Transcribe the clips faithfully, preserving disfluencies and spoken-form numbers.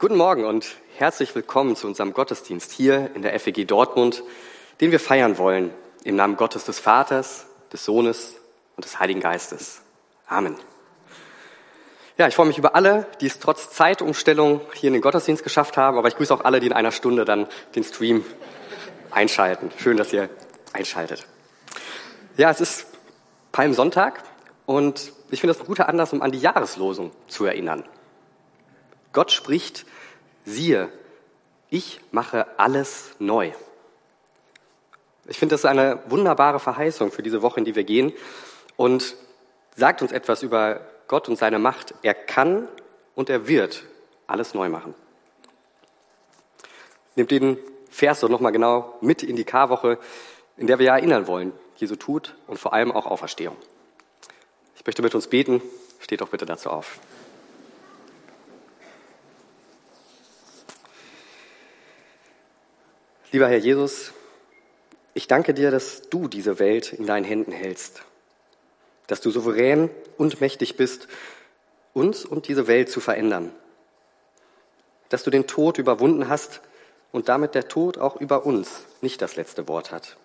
Guten Morgen und herzlich willkommen zu unserem Gottesdienst hier in der F E G Dortmund, den wir feiern wollen im Namen Gottes des Vaters, des Sohnes und des Heiligen Geistes. Amen. Ja, ich freue mich über alle, die es trotz Zeitumstellung hier in den Gottesdienst geschafft haben, aber ich grüße auch alle, die in einer Stunde dann den Stream einschalten. Schön, dass ihr einschaltet. Ja, es ist Palmsonntag und ich finde das ein guter Anlass, um an die Jahreslosung zu erinnern. Gott spricht, siehe, ich mache alles neu. Ich finde, das ist eine wunderbare Verheißung für diese Woche, in die wir gehen und sagt uns etwas über Gott und seine Macht. Er kann und er wird alles neu machen. Nehmt den Vers doch nochmal genau mit in die Karwoche, in der wir ja erinnern wollen, Jesu Tod und vor allem auch Auferstehung. Ich möchte mit uns beten, steht doch bitte dazu auf. Lieber Herr Jesus, ich danke dir, dass du diese Welt in deinen Händen hältst, dass du souverän und mächtig bist, uns und diese Welt zu verändern, dass du den Tod überwunden hast und damit der Tod auch über uns nicht das letzte Wort hat.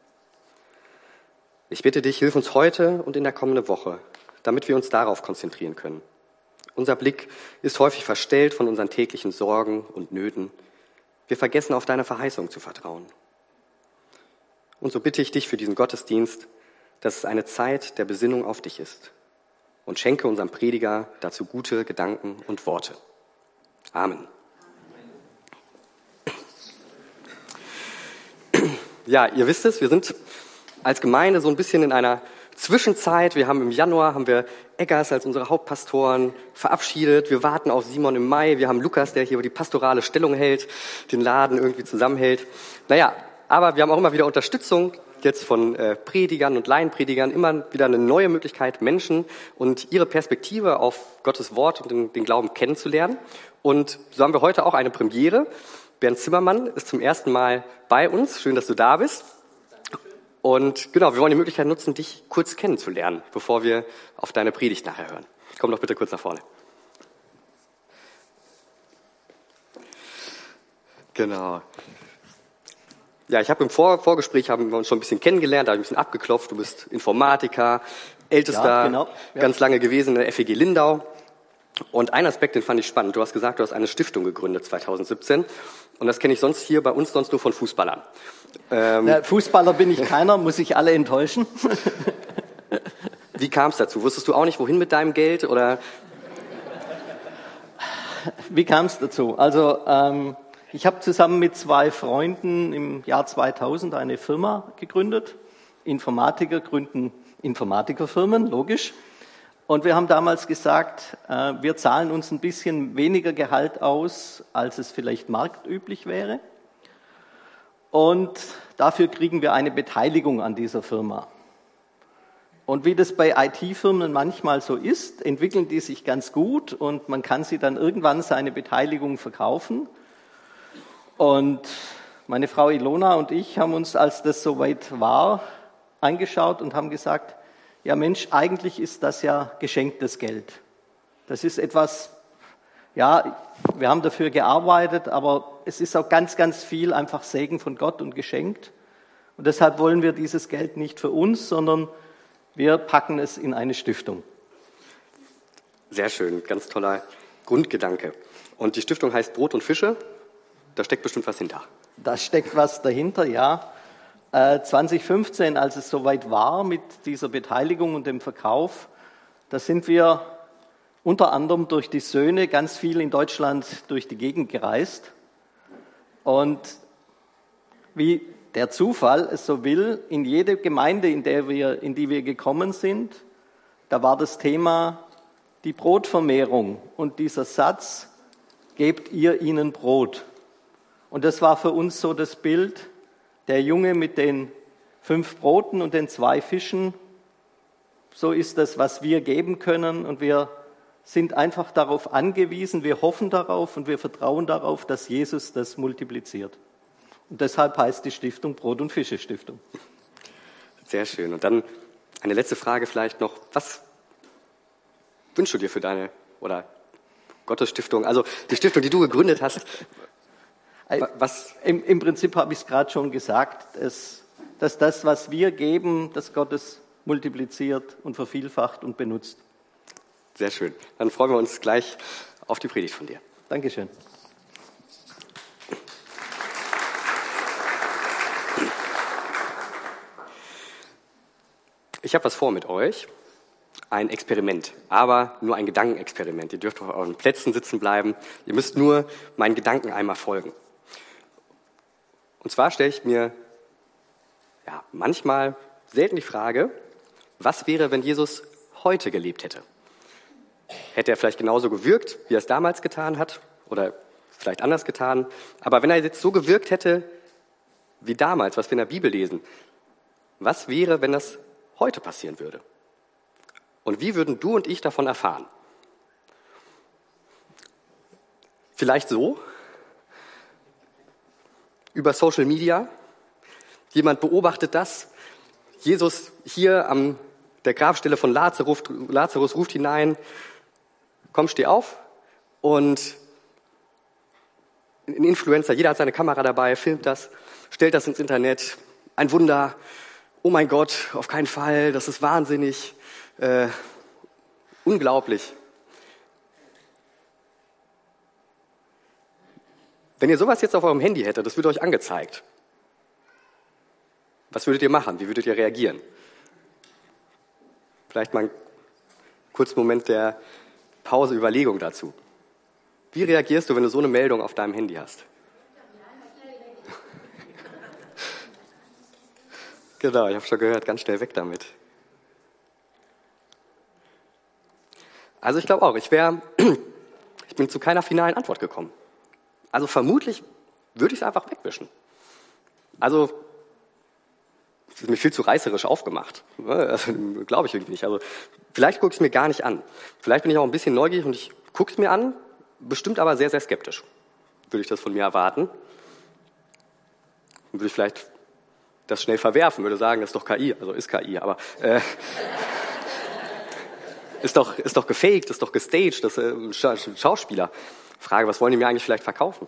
Ich bitte dich, hilf uns heute und in der kommenden Woche, damit wir uns darauf konzentrieren können. Unser Blick ist häufig verstellt von unseren täglichen Sorgen und Nöten. Wir vergessen, auf deine Verheißung zu vertrauen. Und so bitte ich dich für diesen Gottesdienst, dass es eine Zeit der Besinnung auf dich ist. Und schenke unserem Prediger dazu gute Gedanken und Worte. Amen. Ja, ihr wisst es, wir sind als Gemeinde so ein bisschen in einer Zwischenzeit. Wir haben im Januar haben wir Eggers als unsere Hauptpastoren verabschiedet. Wir warten auf Simon im Mai. Wir haben Lukas, der hier die pastorale Stellung hält, den Laden irgendwie zusammenhält. Naja, aber wir haben auch immer wieder Unterstützung jetzt von äh, Predigern und Laienpredigern, immer wieder eine neue Möglichkeit, Menschen und ihre Perspektive auf Gottes Wort und den, den Glauben kennenzulernen. Und so haben wir heute auch eine Premiere. Bernd Zimmermann ist zum ersten Mal bei uns. Schön, dass du da bist. Und genau, wir wollen die Möglichkeit nutzen, dich kurz kennenzulernen, bevor wir auf deine Predigt nachher hören. Komm doch bitte kurz nach vorne. Genau. Ja, ich habe im Vor- Vorgespräch haben wir uns schon ein bisschen kennengelernt, da habe ich ein bisschen abgeklopft. Du bist Informatiker, ältester, ja, genau. Ja. Ganz lange gewesen in der F E G Lindau. Und ein Aspekt, den fand ich spannend. Du hast gesagt, du hast eine Stiftung gegründet zwanzig siebzehn. Und das kenne ich sonst hier bei uns sonst nur von Fußballern. Ähm, Na, Fußballer bin ich keiner, muss ich alle enttäuschen. Wie kam es dazu? Wusstest du auch nicht, wohin mit deinem Geld? Oder? Wie kam es dazu? Also ähm, ich habe zusammen mit zwei Freunden im Jahr zweitausend eine Firma gegründet. Informatiker gründen Informatikerfirmen, logisch. Und wir haben damals gesagt, äh, wir zahlen uns ein bisschen weniger Gehalt aus, als es vielleicht marktüblich wäre. Und dafür kriegen wir eine Beteiligung an dieser Firma. Und wie das bei I T-Firmen manchmal so ist, entwickeln die sich ganz gut und man kann sie dann irgendwann seine Beteiligung verkaufen. Und meine Frau Ilona und ich haben uns, als das soweit war, angeschaut und haben gesagt, ja Mensch, eigentlich ist das ja geschenktes Geld. Das ist etwas, ja, wir haben dafür gearbeitet, aber es ist auch ganz, ganz viel einfach Segen von Gott und geschenkt. Und deshalb wollen wir dieses Geld nicht für uns, sondern wir packen es in eine Stiftung. Sehr schön, ganz toller Grundgedanke. Und die Stiftung heißt Brot und Fische, da steckt bestimmt was hinter. Da steckt was dahinter, ja. Äh, zwanzig fünfzehn, als es soweit war mit dieser Beteiligung und dem Verkauf, da sind wir unter anderem durch die Söhne ganz viel in Deutschland durch die Gegend gereist. Und wie der Zufall es so will, in jede Gemeinde, in, der wir, in die wir gekommen sind, da war das Thema die Brotvermehrung und dieser Satz, gebt ihr ihnen Brot. Und das war für uns so das Bild, der Junge mit den fünf Broten und den zwei Fischen, so ist das, was wir geben können und wir sind einfach darauf angewiesen, wir hoffen darauf und wir vertrauen darauf, dass Jesus das multipliziert. Und deshalb heißt die Stiftung Brot- und Fische-Stiftung. Sehr schön. Und dann eine letzte Frage vielleicht noch. Was wünschst du dir für deine, oder Gottesstiftung, also die Stiftung, die du gegründet hast. Was? Im, im Prinzip habe ich es gerade schon gesagt, dass, dass das, was wir geben, dass Gott es multipliziert und vervielfacht und benutzt. Sehr schön. Dann freuen wir uns gleich auf die Predigt von dir. Dankeschön. Ich habe was vor mit euch. Ein Experiment, aber nur ein Gedankenexperiment. Ihr dürft auf euren Plätzen sitzen bleiben. Ihr müsst nur meinen Gedanken einmal folgen. Und zwar stelle ich mir ja, manchmal selten die Frage, was wäre, wenn Jesus heute gelebt hätte? Hätte er vielleicht genauso gewirkt, wie er es damals getan hat? Oder vielleicht anders getan? Aber wenn er jetzt so gewirkt hätte, wie damals, was wir in der Bibel lesen, was wäre, wenn das heute passieren würde? Und wie würden du und ich davon erfahren? Vielleicht so, über Social Media. Jemand beobachtet das. Jesus hier an der Grabstelle von Lazarus, Lazarus ruft hinein, komm, steh auf. Und ein Influencer, jeder hat seine Kamera dabei, filmt das, stellt das ins Internet. Ein Wunder. Oh mein Gott, auf keinen Fall, das ist wahnsinnig. Äh, unglaublich. Wenn ihr sowas jetzt auf eurem Handy hättet, das wird euch angezeigt. Was würdet ihr machen? Wie würdet ihr reagieren? Vielleicht mal einen kurzen Moment der Pause, Überlegung dazu. Wie reagierst du, wenn du so eine Meldung auf deinem Handy hast? Genau, ich habe schon gehört, ganz schnell weg damit. Also ich glaube auch, ich wäre, ich bin zu keiner finalen Antwort gekommen. Also vermutlich würde ich es einfach wegwischen. Also, es ist mir viel zu reißerisch aufgemacht. Also, glaube ich irgendwie nicht. Also, vielleicht gucke ich es mir gar nicht an. Vielleicht bin ich auch ein bisschen neugierig und ich gucke es mir an, bestimmt aber sehr, sehr skeptisch. Würde ich das von mir erwarten. Würde ich vielleicht das schnell verwerfen, würde sagen, das ist doch K I, also ist K I, aber äh, ist doch, ist doch gefaked, ist doch gestaged, das ist ein Schauspieler. Frage, was wollen die mir eigentlich vielleicht verkaufen?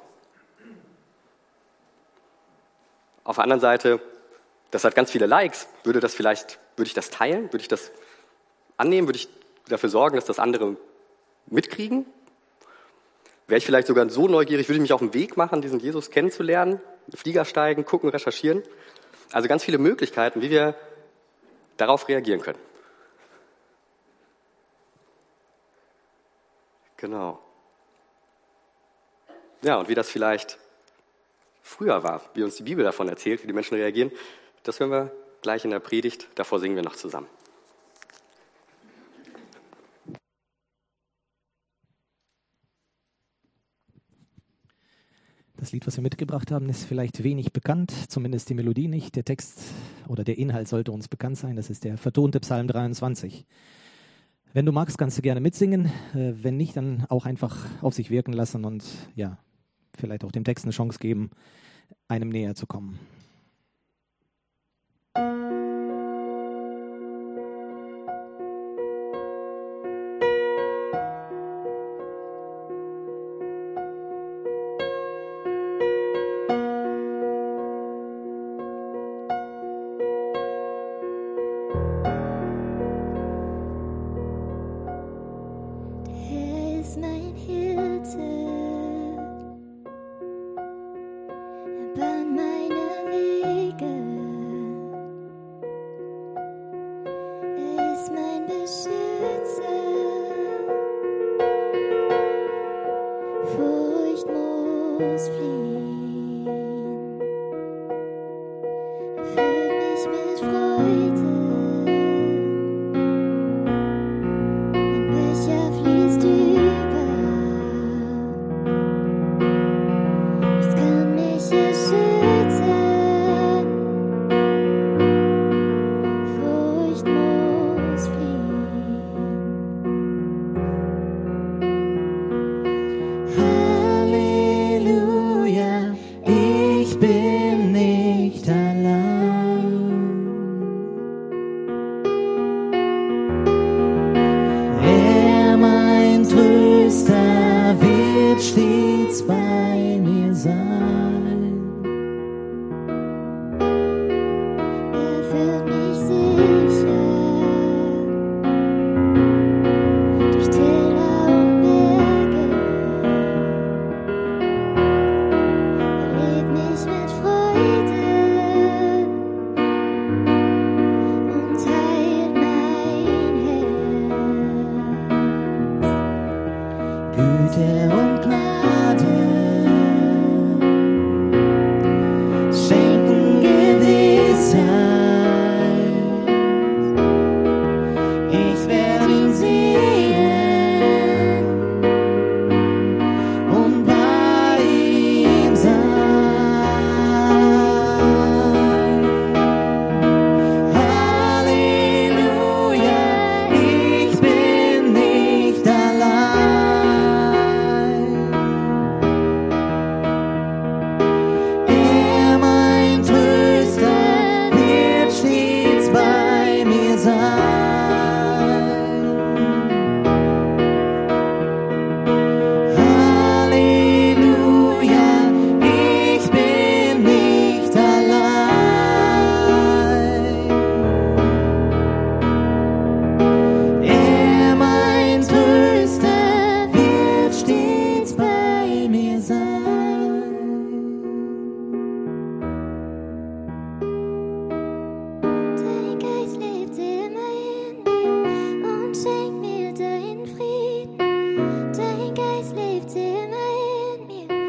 Auf der anderen Seite, das hat ganz viele Likes. Würde das vielleicht, würde ich das teilen? Würde ich das annehmen? Würde ich dafür sorgen, dass das andere mitkriegen? Wäre ich vielleicht sogar so neugierig, würde ich mich auf den Weg machen, diesen Jesus kennenzulernen? Flieger steigen, gucken, recherchieren? Also ganz viele Möglichkeiten, wie wir darauf reagieren können. Genau. Ja, und wie das vielleicht früher war, wie uns die Bibel davon erzählt, wie die Menschen reagieren, das hören wir gleich in der Predigt. Davor singen wir noch zusammen. Das Lied, was wir mitgebracht haben, ist vielleicht wenig bekannt, zumindest die Melodie nicht. Der Text oder der Inhalt sollte uns bekannt sein. Das ist der vertonte Psalm dreiundzwanzig. Wenn du magst, kannst du gerne mitsingen. Wenn nicht, dann auch einfach auf sich wirken lassen und ja, vielleicht auch dem Text eine Chance geben, einem näher zu kommen. Ich bin nicht allein.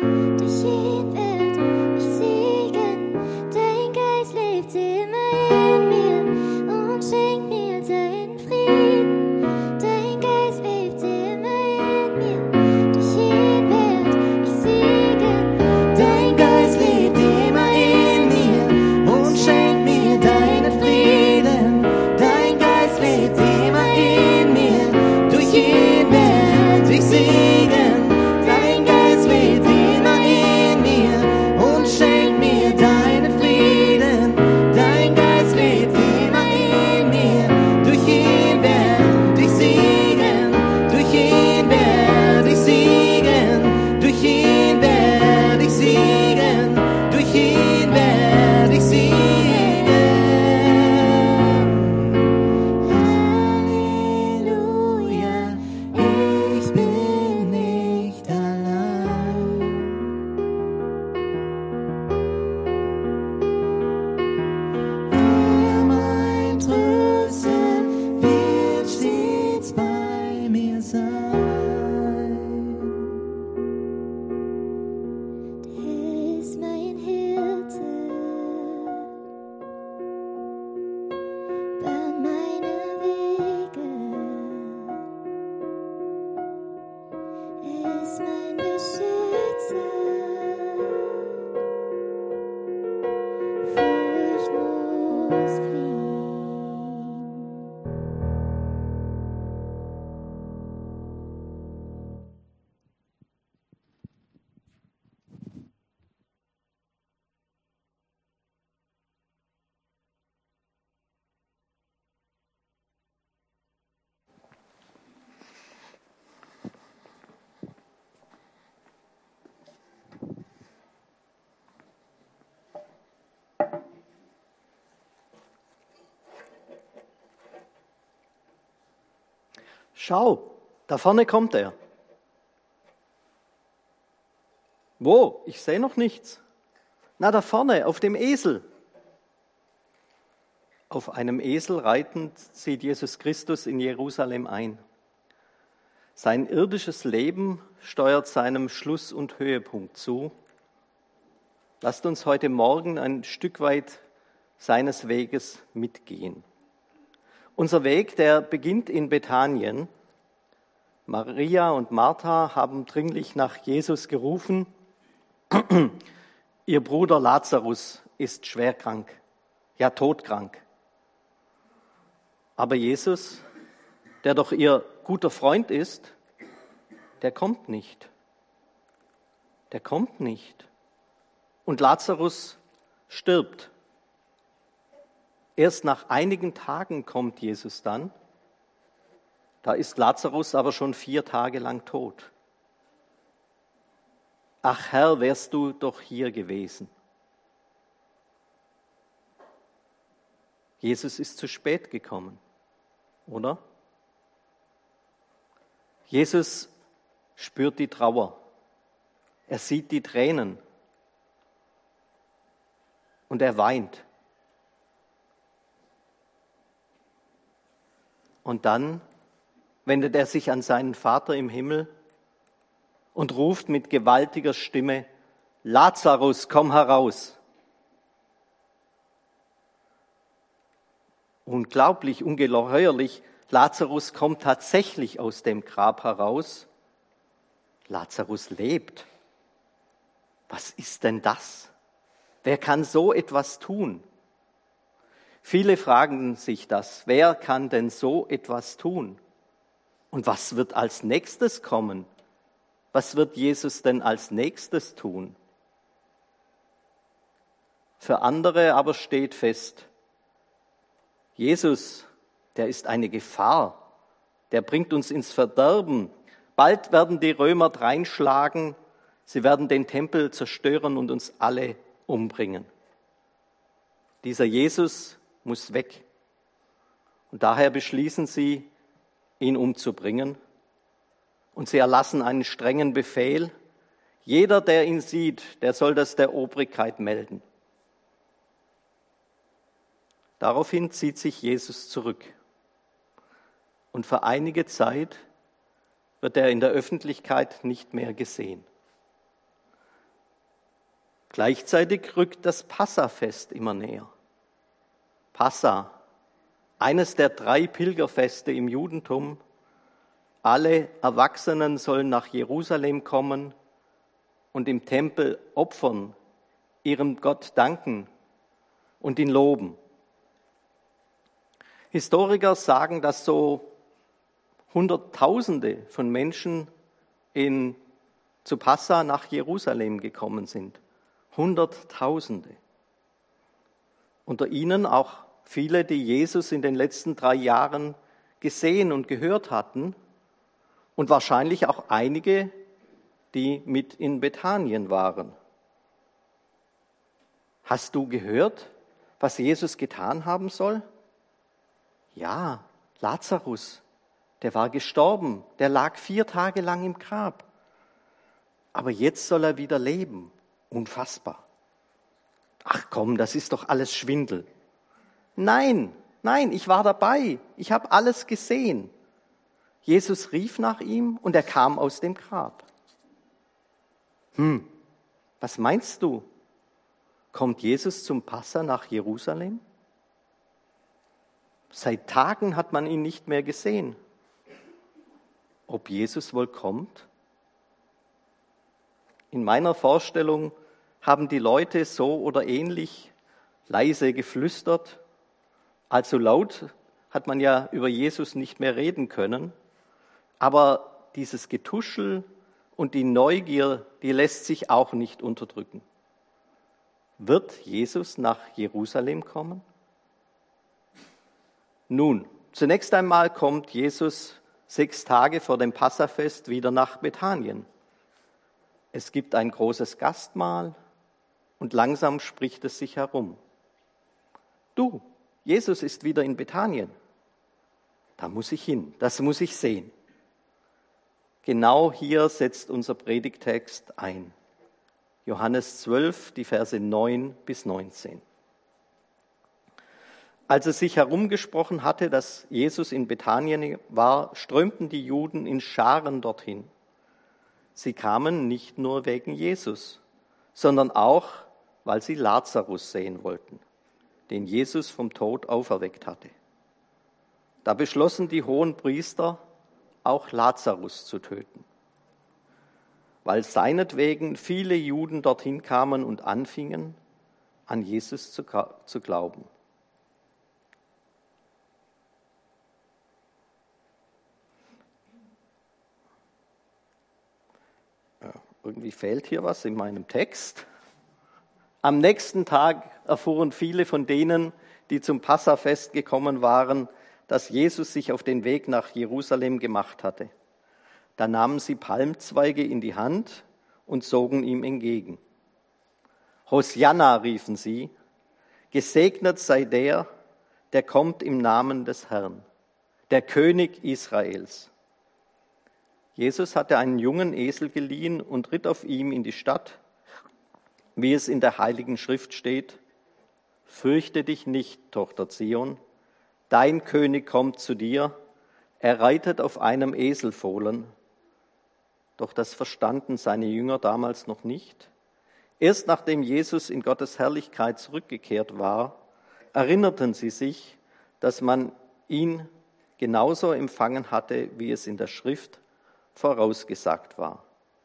durch ihn werd ich siegen. Dein Geist lebt immer in mir und schenkt mir deinen Frieden. Dein Geist lebt immer in mir, durch ihn werd ich siegen. Dein Geist lebt immer in mir und schenkt mir deinen Frieden. Dein Geist lebt immer in mir, durch ihn werd ich siegen. Dein Geist lebt immer in mir und schenkt mir deinen Frieden. Dein Geist lebt immer in mir, durch ihn werd ich siegen. Durch ihn werd ich siegen. Durch ihn werd ich siegen. Durch ihn werd ich siegen. Halleluja, ich bin nicht allein. Er, mein Tröster, wird stets bei mir sein. Er ist mein Hirte, bahnt meine Wege. Er ist mein Beschützer, Furcht muss fliehen. Schau, da vorne kommt er. Wo? Ich sehe noch nichts. Na, da vorne, auf dem Esel. Auf einem Esel reitend zieht Jesus Christus in Jerusalem ein. Sein irdisches Leben steuert seinem Schluss- und Höhepunkt zu. Lasst uns heute Morgen ein Stück weit seines Weges mitgehen. Unser Weg, der beginnt in Bethanien. Maria und Martha haben dringlich nach Jesus gerufen. Ihr Bruder Lazarus ist schwer krank, ja todkrank. Aber Jesus, der doch ihr guter Freund ist, der kommt nicht. Der kommt nicht. Und Lazarus stirbt. Erst nach einigen Tagen kommt Jesus dann. Da ist Lazarus aber schon vier Tage lang tot. Ach Herr, wärst du doch hier gewesen. Jesus ist zu spät gekommen, oder? Jesus spürt die Trauer. Er sieht die Tränen. Und er weint. Und dann wendet er sich an seinen Vater im Himmel und ruft mit gewaltiger Stimme: Lazarus, komm heraus. Unglaublich, ungeheuerlich, Lazarus kommt tatsächlich aus dem Grab heraus. Lazarus lebt. Was ist denn das? Wer kann so etwas tun? Viele fragen sich das. Wer kann denn so etwas tun? Und was wird als nächstes kommen? Was wird Jesus denn als nächstes tun? Für andere aber steht fest, Jesus, der ist eine Gefahr, der bringt uns ins Verderben. Bald werden die Römer dreinschlagen, sie werden den Tempel zerstören und uns alle umbringen. Dieser Jesus muss weg. Und daher beschließen sie, ihn umzubringen. Und sie erlassen einen strengen Befehl. Jeder, der ihn sieht, der soll das der Obrigkeit melden. Daraufhin zieht sich Jesus zurück. Und für einige Zeit wird er in der Öffentlichkeit nicht mehr gesehen. Gleichzeitig rückt das Passafest immer näher. Passa, eines der drei Pilgerfeste im Judentum. Alle Erwachsenen sollen nach Jerusalem kommen und im Tempel opfern, ihrem Gott danken und ihn loben. Historiker sagen, dass so Hunderttausende von Menschen in, zu Passa nach Jerusalem gekommen sind. Hunderttausende. Unter ihnen auch viele, die Jesus in den letzten drei Jahren gesehen und gehört hatten und wahrscheinlich auch einige, die mit in Bethanien waren. Hast du gehört, was Jesus getan haben soll? Ja, Lazarus, der war gestorben, der lag vier Tage lang im Grab. Aber jetzt soll er wieder leben. Unfassbar. Ach komm, das ist doch alles Schwindel. Nein, nein, ich war dabei. Ich habe alles gesehen. Jesus rief nach ihm und er kam aus dem Grab. Hm, was meinst du? Kommt Jesus zum Passa nach Jerusalem? Seit Tagen hat man ihn nicht mehr gesehen. Ob Jesus wohl kommt? In meiner Vorstellung haben die Leute so oder ähnlich leise geflüstert. Allzu laut hat man ja über Jesus nicht mehr reden können. Aber dieses Getuschel und die Neugier, die lässt sich auch nicht unterdrücken. Wird Jesus nach Jerusalem kommen? Nun, zunächst einmal kommt Jesus sechs Tage vor dem Passafest wieder nach Bethanien. Es gibt ein großes Gastmahl und langsam spricht es sich herum. Du, Jesus ist wieder in Bethanien. Da muss ich hin, das muss ich sehen. Genau hier setzt unser Predigtext ein. Johannes zwölf, die Verse neun bis neunzehn. Als es sich herumgesprochen hatte, dass Jesus in Bethanien war, strömten die Juden in Scharen dorthin. Sie kamen nicht nur wegen Jesus, sondern auch, weil sie Lazarus sehen wollten, den Jesus vom Tod auferweckt hatte. Da beschlossen die Hohenpriester, auch Lazarus zu töten, weil seinetwegen viele Juden dorthin kamen und anfingen, an Jesus zu, zu glauben. Ja, irgendwie fehlt hier was in meinem Text. Am nächsten Tag erfuhren viele von denen, die zum Passafest gekommen waren, dass Jesus sich auf den Weg nach Jerusalem gemacht hatte. Da nahmen sie Palmzweige in die Hand und zogen ihm entgegen. Hosianna, riefen sie, gesegnet sei der, der kommt im Namen des Herrn, der König Israels. Jesus hatte einen jungen Esel geliehen und ritt auf ihm in die Stadt, wie es in der Heiligen Schrift steht: Fürchte dich nicht, Tochter Zion, dein König kommt zu dir, er reitet auf einem Eselfohlen. Doch das verstanden seine Jünger damals noch nicht. Erst nachdem Jesus in Gottes Herrlichkeit zurückgekehrt war, erinnerten sie sich, dass man ihn genauso empfangen hatte, wie es in der Schrift vorausgesagt war.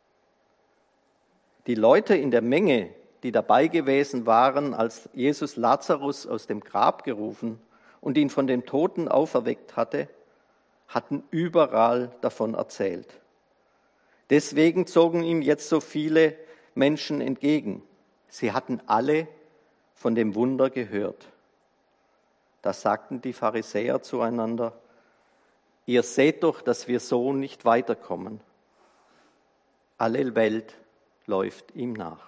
Die Leute in der Menge, die dabei gewesen waren, als Jesus Lazarus aus dem Grab gerufen und ihn von den Toten auferweckt hatte, hatten überall davon erzählt. Deswegen zogen ihm jetzt so viele Menschen entgegen. Sie hatten alle von dem Wunder gehört. Da sagten die Pharisäer zueinander: Ihr seht doch, dass wir so nicht weiterkommen. Alle Welt läuft ihm nach.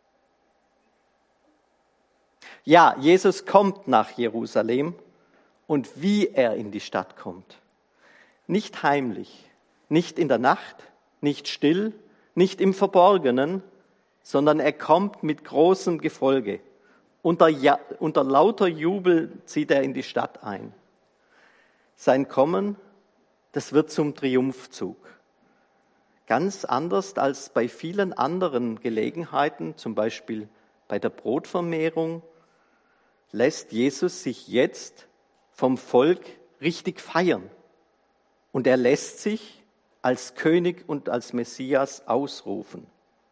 Ja, Jesus kommt nach Jerusalem, und wie er in die Stadt kommt. Nicht heimlich, nicht in der Nacht, nicht still, nicht im Verborgenen, sondern er kommt mit großem Gefolge. Unter, ja, unter lauter Jubel zieht er in die Stadt ein. Sein Kommen, das wird zum Triumphzug. Ganz anders als bei vielen anderen Gelegenheiten, zum Beispiel Bei der Brotvermehrung lässt Jesus sich jetzt vom Volk richtig feiern. Und er lässt sich als König und als Messias ausrufen.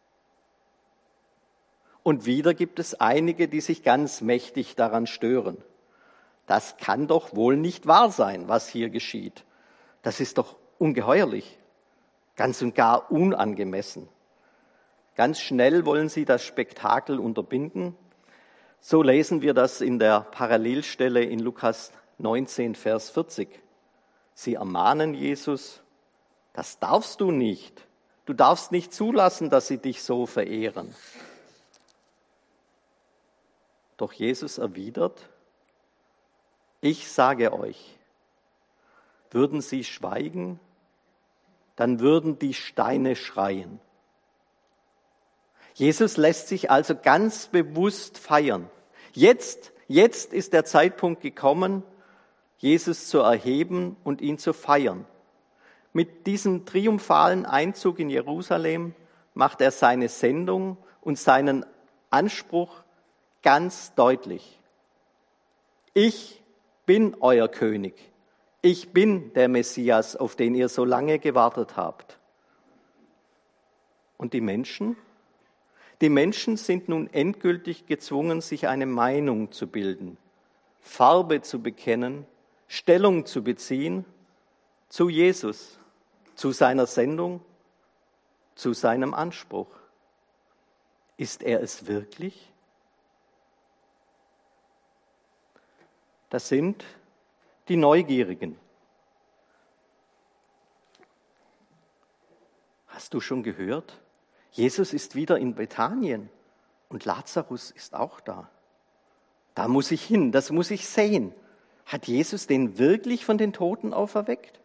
Und wieder gibt es einige, die sich ganz mächtig daran stören. Das kann doch wohl nicht wahr sein, was hier geschieht. Das ist doch ungeheuerlich, ganz und gar unangemessen. Ganz schnell wollen sie das Spektakel unterbinden. So lesen wir das in der Parallelstelle in Lukas neunzehn, Vers vierzig. Sie ermahnen Jesus, das darfst du nicht. Du darfst nicht zulassen, dass sie dich so verehren. Doch Jesus erwidert, ich sage euch, würden sie schweigen, dann würden die Steine schreien. Jesus lässt sich also ganz bewusst feiern. Jetzt, jetzt ist der Zeitpunkt gekommen, Jesus zu erheben und ihn zu feiern. Mit diesem triumphalen Einzug in Jerusalem macht er seine Sendung und seinen Anspruch ganz deutlich. Ich bin euer König. Ich bin der Messias, auf den ihr so lange gewartet habt. Und die Menschen? Die Menschen sind nun endgültig gezwungen, sich eine Meinung zu bilden, Farbe zu bekennen, Stellung zu beziehen zu Jesus, zu seiner Sendung, zu seinem Anspruch. Ist er es wirklich? Das sind die Neugierigen. Hast du schon gehört? Jesus ist wieder in Bethanien und Lazarus ist auch da. Da muss ich hin, das muss ich sehen. Hat Jesus den wirklich von den Toten auferweckt?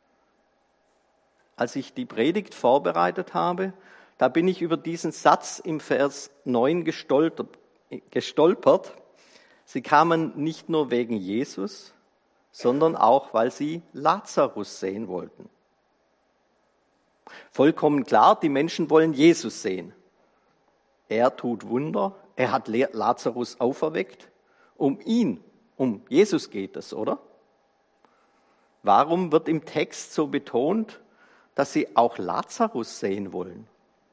Als ich die Predigt vorbereitet habe, da bin ich über diesen Satz im Vers neun gestolpert. gestolpert. Sie kamen nicht nur wegen Jesus, sondern auch, weil sie Lazarus sehen wollten. Vollkommen klar, die Menschen wollen Jesus sehen. Er tut Wunder, er hat Lazarus auferweckt. Um ihn, um Jesus geht es, oder? Warum wird im Text so betont, dass sie auch Lazarus sehen wollen?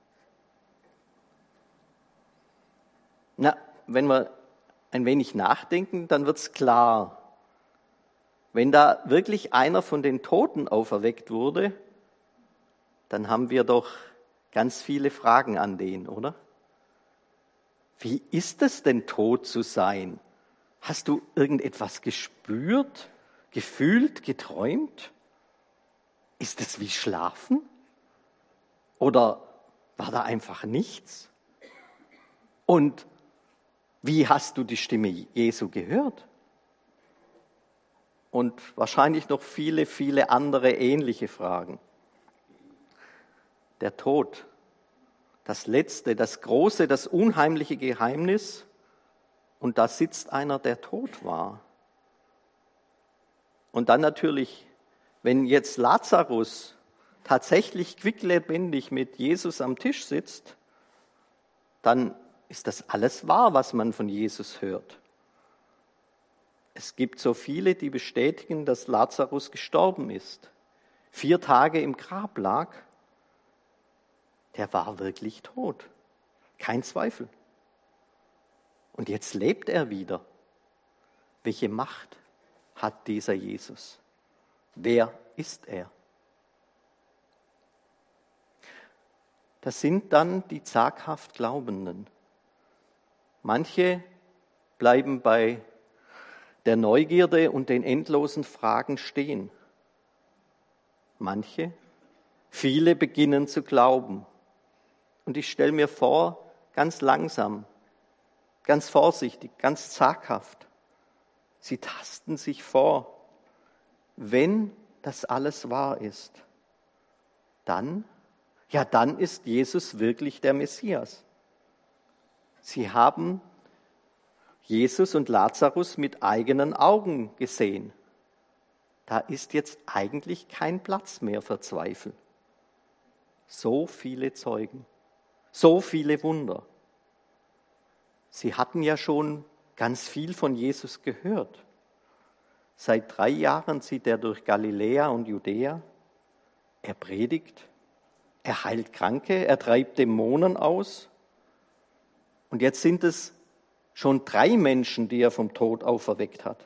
Na, wenn wir ein wenig nachdenken, dann wird es klar. Wenn da wirklich einer von den Toten auferweckt wurde, dann haben wir doch ganz viele Fragen an den, oder? Wie ist es denn, tot zu sein? Hast du irgendetwas gespürt, gefühlt, geträumt? Ist es wie Schlafen? Oder war da einfach nichts? Und wie hast du die Stimme Jesu gehört? Und wahrscheinlich noch viele, viele andere ähnliche Fragen. Der Tod, das letzte, das große, das unheimliche Geheimnis. Und da sitzt einer, der tot war. Und dann natürlich, wenn jetzt Lazarus tatsächlich quicklebendig mit Jesus am Tisch sitzt, dann ist das alles wahr, was man von Jesus hört. Es gibt so viele, die bestätigen, dass Lazarus gestorben ist, vier Tage im Grab lag. Der war wirklich tot, kein Zweifel. Und jetzt lebt er wieder. Welche Macht hat dieser Jesus? Wer ist er? Das sind dann die zaghaft Glaubenden. Manche bleiben bei der Neugierde und den endlosen Fragen stehen. Manche, viele beginnen zu glauben. Und ich stelle mir vor, ganz langsam, ganz vorsichtig, ganz zaghaft, sie tasten sich vor, wenn das alles wahr ist, dann, ja, dann ist Jesus wirklich der Messias. Sie haben Jesus und Lazarus mit eigenen Augen gesehen. Da ist jetzt eigentlich kein Platz mehr für Zweifel. So viele Zeugen, so viele Wunder. Sie hatten ja schon ganz viel von Jesus gehört. Seit drei Jahren zieht er durch Galiläa und Judäa. Er predigt, er heilt Kranke, er treibt Dämonen aus. Und jetzt sind es schon drei Menschen, die er vom Tod auferweckt hat.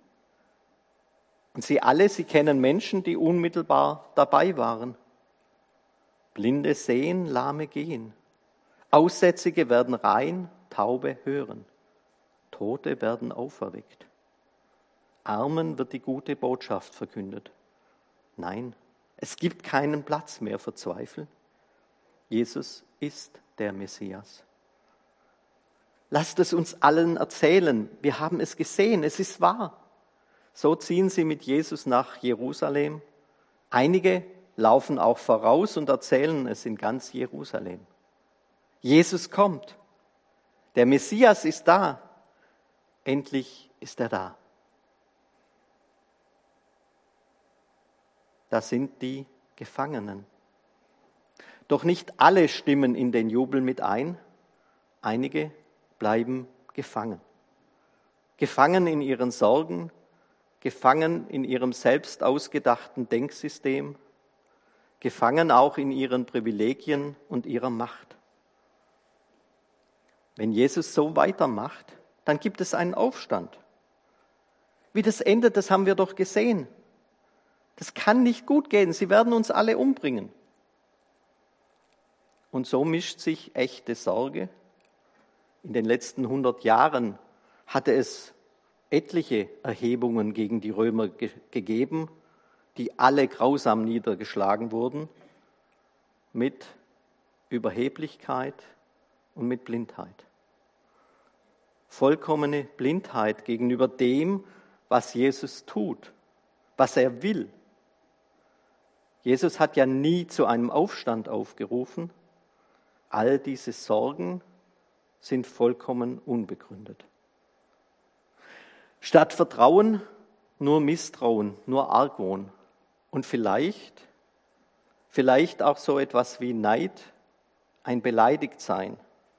Und sie alle, sie kennen Menschen, die unmittelbar dabei waren. Blinde sehen, Lahme gehen. Aussätzige werden rein, Taube hören. Tote werden auferweckt. Armen wird die gute Botschaft verkündet. Nein, es gibt keinen Platz mehr für Zweifel. Jesus ist der Messias. Lasst es uns allen erzählen. Wir haben es gesehen, es ist wahr. So ziehen sie mit Jesus nach Jerusalem. Einige laufen auch voraus und erzählen es in ganz Jerusalem. Jesus kommt. Der Messias ist da. Endlich ist er da. Das sind die Gefangenen. Doch nicht alle stimmen in den Jubel mit ein. Einige bleiben gefangen. Gefangen in ihren Sorgen, gefangen in ihrem selbst ausgedachten Denksystem, gefangen auch in ihren Privilegien und ihrer Macht. Wenn Jesus so weitermacht, dann gibt es einen Aufstand. Wie das endet, das haben wir doch gesehen. Das kann nicht gut gehen, sie werden uns alle umbringen. Und so mischt sich echte Sorge. In den letzten hundert Jahren hatte es etliche Erhebungen gegen die Römer ge- gegeben, die alle grausam niedergeschlagen wurden, mit Überheblichkeit und mit Blindheit. Vollkommene Blindheit gegenüber dem, was Jesus tut, was er will. Jesus hat ja nie zu einem Aufstand aufgerufen. All diese Sorgen sind vollkommen unbegründet. Statt Vertrauen nur Misstrauen, nur Argwohn und vielleicht, vielleicht auch so etwas wie Neid, ein Beleidigtsein.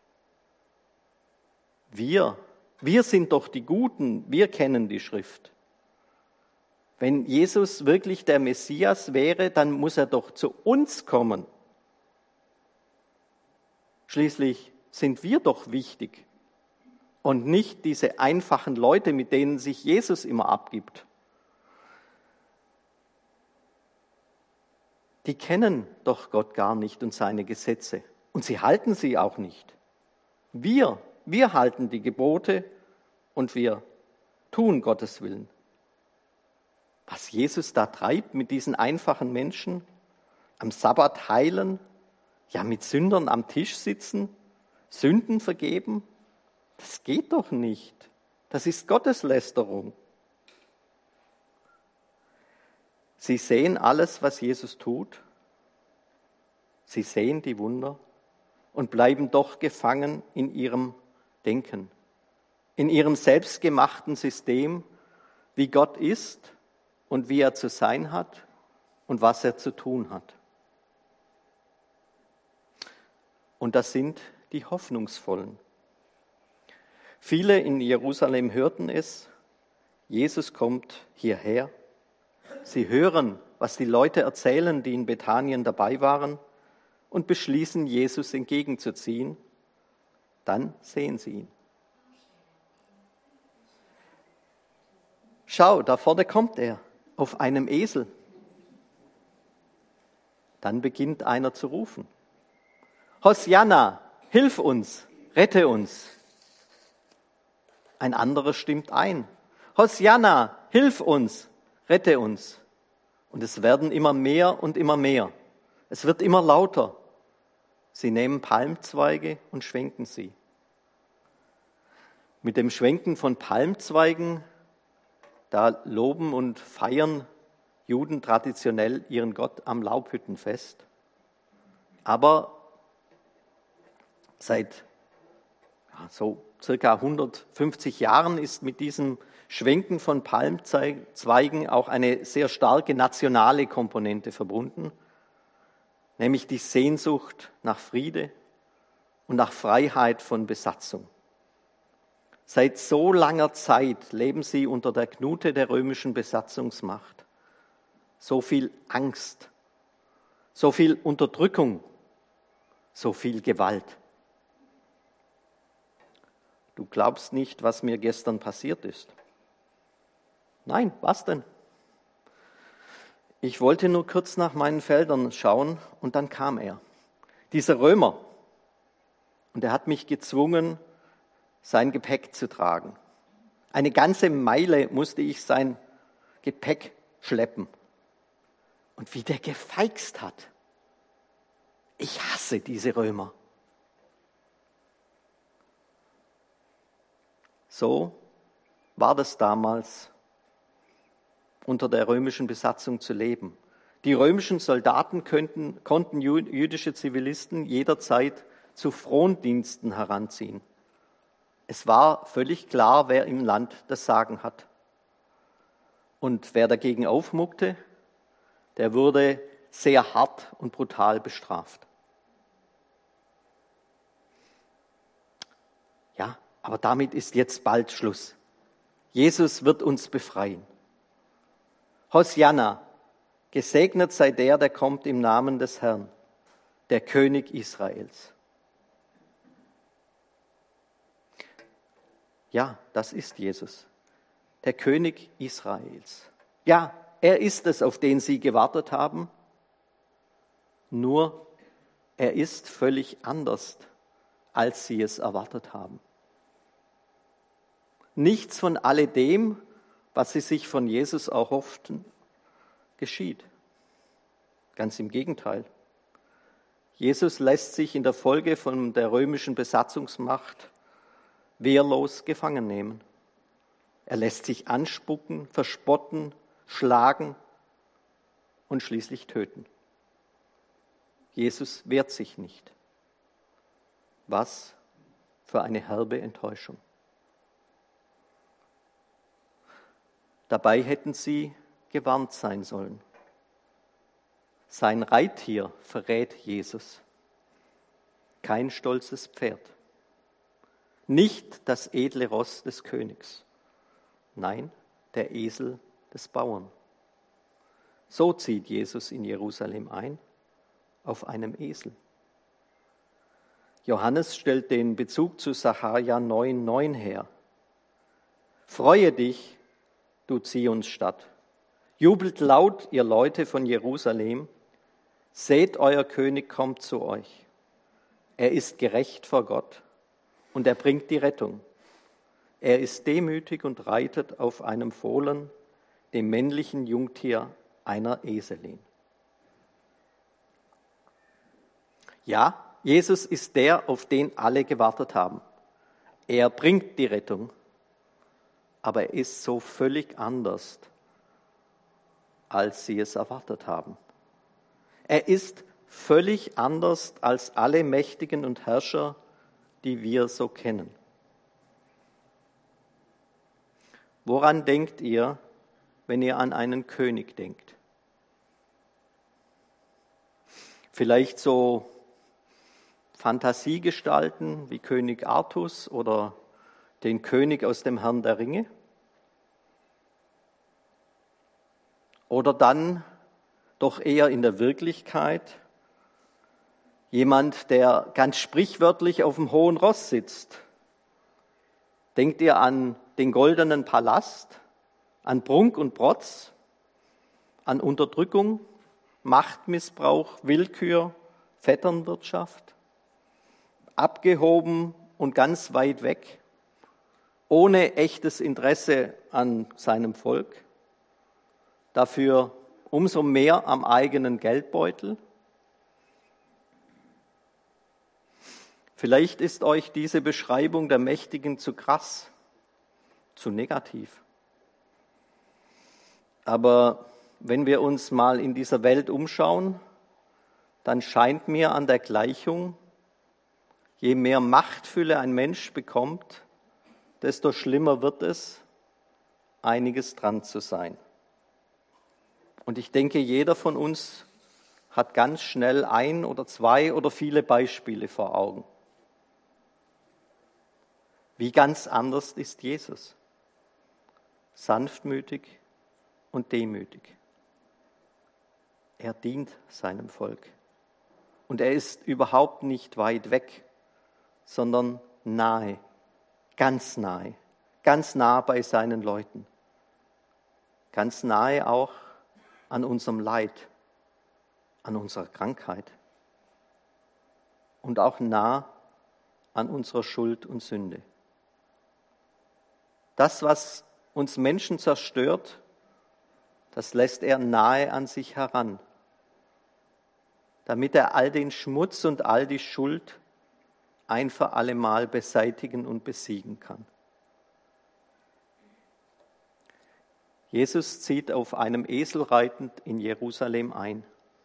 Wir, wir sind doch die Guten, wir kennen die Schrift. Wenn Jesus wirklich der Messias wäre, dann muss er doch zu uns kommen. Schließlich sind wir doch wichtig und nicht diese einfachen Leute, mit denen sich Jesus immer abgibt. Die kennen doch Gott gar nicht und seine Gesetze und sie halten sie auch nicht. Wir, wir halten die Gebote und wir tun Gottes Willen. Was Jesus da treibt mit diesen einfachen Menschen, am Sabbat heilen, ja mit Sündern am Tisch sitzen, Sünden vergeben, das geht doch nicht. Das ist Gotteslästerung. Sie sehen alles, was Jesus tut. Sie sehen die Wunder und bleiben doch gefangen in ihrem Denken, in ihrem selbstgemachten System, wie Gott ist und wie er zu sein hat und was er zu tun hat. Und das sind die Hoffnungsvollen. Viele in Jerusalem hörten es, Jesus kommt hierher. Sie hören, was die Leute erzählen, die in Bethanien dabei waren, und beschließen, Jesus entgegenzuziehen. Dann sehen sie ihn. Schau, da vorne kommt er, auf einem Esel. Dann beginnt einer zu rufen. Hosianna, hilf uns, rette uns. Ein anderer stimmt ein. Hosianna, hilf uns, rette uns. Und es werden immer mehr und immer mehr. Es wird immer lauter. Sie nehmen Palmzweige und schwenken sie. Mit dem Schwenken von Palmzweigen, da loben und feiern Juden traditionell ihren Gott am Laubhüttenfest. Aber seit ja, so circa hundertfünfzig Jahren ist mit diesem Schwenken von Palmzweigen auch eine sehr starke nationale Komponente verbunden, nämlich die Sehnsucht nach Friede und nach Freiheit von Besatzung. Seit so langer Zeit leben sie unter der Knute der römischen Besatzungsmacht. So viel Angst, so viel Unterdrückung, so viel Gewalt. Du glaubst nicht, was mir gestern passiert ist. Nein, was denn? Ich wollte nur kurz nach meinen Feldern schauen und dann kam er, dieser Römer. Und er hat mich gezwungen, sein Gepäck zu tragen. Eine ganze Meile musste ich sein Gepäck schleppen. Und wie der gefeixt hat. Ich hasse diese Römer. So war das damals, unter der römischen Besatzung zu leben. Die römischen Soldaten könnten, konnten jüdische Zivilisten jederzeit zu Frondiensten heranziehen. Es war völlig klar, wer im Land das Sagen hat. Und wer dagegen aufmuckte, der wurde sehr hart und brutal bestraft. Ja, aber damit ist jetzt bald Schluss. Jesus wird uns befreien. Hosianna, gesegnet sei der, der kommt im Namen des Herrn, der König Israels. Ja, das ist Jesus, der König Israels. Ja, er ist es, auf den sie gewartet haben, nur er ist völlig anders, als sie es erwartet haben. Nichts von alledem, was sie sich von Jesus erhofften, geschieht. Ganz im Gegenteil. Jesus lässt sich in der Folge von der römischen Besatzungsmacht wehrlos gefangen nehmen. Er lässt sich anspucken, verspotten, schlagen und schließlich töten. Jesus wehrt sich nicht. Was für eine herbe Enttäuschung. Dabei hätten sie gewarnt sein sollen. Sein Reittier verrät Jesus. Kein stolzes Pferd. Nicht das edle Ross des Königs. Nein, der Esel des Bauern. So zieht Jesus in Jerusalem ein, auf einem Esel. Johannes stellt den Bezug zu Sacharja neun neun her. Freue dich, du Zionsstadt. Jubelt laut, ihr Leute von Jerusalem. Seht, euer König kommt zu euch. Er ist gerecht vor Gott und er bringt die Rettung. Er ist demütig und reitet auf einem Fohlen, dem männlichen Jungtier einer Eselin. Ja, Jesus ist der, auf den alle gewartet haben. Er bringt die Rettung, aber er ist so völlig anders, als sie es erwartet haben. Er ist völlig anders als alle Mächtigen und Herrscher, die wir so kennen. Woran denkt ihr, wenn ihr an einen König denkt? Vielleicht so Fantasiegestalten wie König Artus oder den König aus dem Herrn der Ringe? Oder dann doch eher in der Wirklichkeit jemand, der ganz sprichwörtlich auf dem hohen Ross sitzt? Denkt ihr an den goldenen Palast, an Prunk und Protz, an Unterdrückung, Machtmissbrauch, Willkür, Vetternwirtschaft? Abgehoben und ganz weit weg, ohne echtes Interesse an seinem Volk, dafür umso mehr am eigenen Geldbeutel? Vielleicht ist euch diese Beschreibung der Mächtigen zu krass, zu negativ. Aber wenn wir uns mal in dieser Welt umschauen, dann scheint mir an der Gleichung, je mehr Machtfülle ein Mensch bekommt, desto schlimmer wird es, einiges dran zu sein. Und ich denke, jeder von uns hat ganz schnell ein oder zwei oder viele Beispiele vor Augen. Wie ganz anders ist Jesus? Sanftmütig und demütig. Er dient seinem Volk. Und er ist überhaupt nicht weit weg, sondern nahe, ganz nahe, ganz nah bei seinen Leuten. Ganz nahe auch an unserem Leid, an unserer Krankheit und auch nah an unserer Schuld und Sünde. Das, was uns Menschen zerstört, das lässt er nahe an sich heran, damit er all den Schmutz und all die Schuld ein für allemal beseitigen und besiegen kann. Jesus zieht auf einem Esel reitend in Jerusalem ein.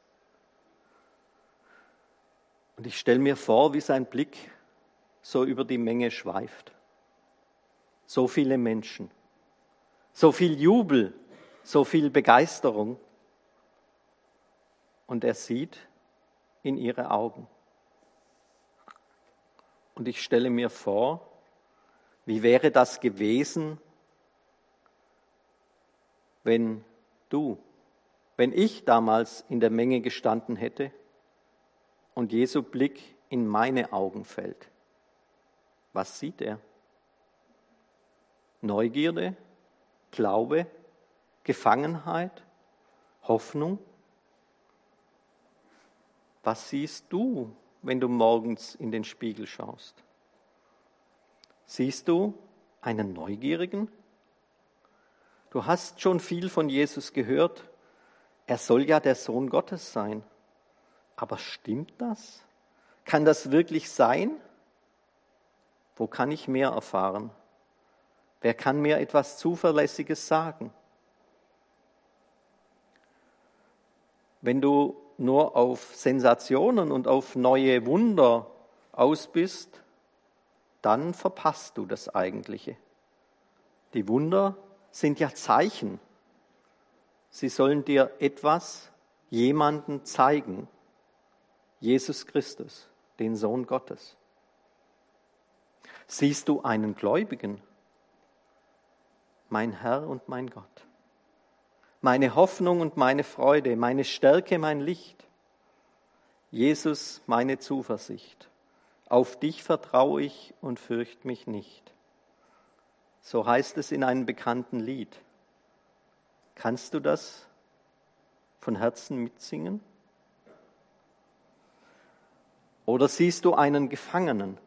Und ich stelle mir vor, wie sein Blick so über die Menge schweift. So viele Menschen, so viel Jubel, so viel Begeisterung. Und er sieht in ihre Augen. Und ich stelle mir vor, wie wäre das gewesen, wenn du, wenn ich damals in der Menge gestanden hätte und Jesu Blick in meine Augen fällt. Was sieht er? Neugierde, Glaube, Gefangenheit, Hoffnung? Was siehst du, wenn du morgens in den Spiegel schaust? Siehst du einen Neugierigen? Du hast schon viel von Jesus gehört. Er soll ja der Sohn Gottes sein. Aber stimmt das? Kann das wirklich sein? Wo kann ich mehr erfahren? Wer kann mir etwas Zuverlässiges sagen? Wenn du nur auf Sensationen und auf neue Wunder aus bist, dann verpasst du das Eigentliche. Die Wunder sind ja Zeichen. Sie sollen dir etwas, jemanden zeigen. Jesus Christus, den Sohn Gottes. Siehst du einen Gläubigen? Mein Herr und mein Gott. Meine Hoffnung und meine Freude, meine Stärke, mein Licht. Jesus, meine Zuversicht. Auf dich vertraue ich und fürchte mich nicht. So heißt es in einem bekannten Lied. Kannst du das von Herzen mitsingen? Oder siehst du einen Gefangenen?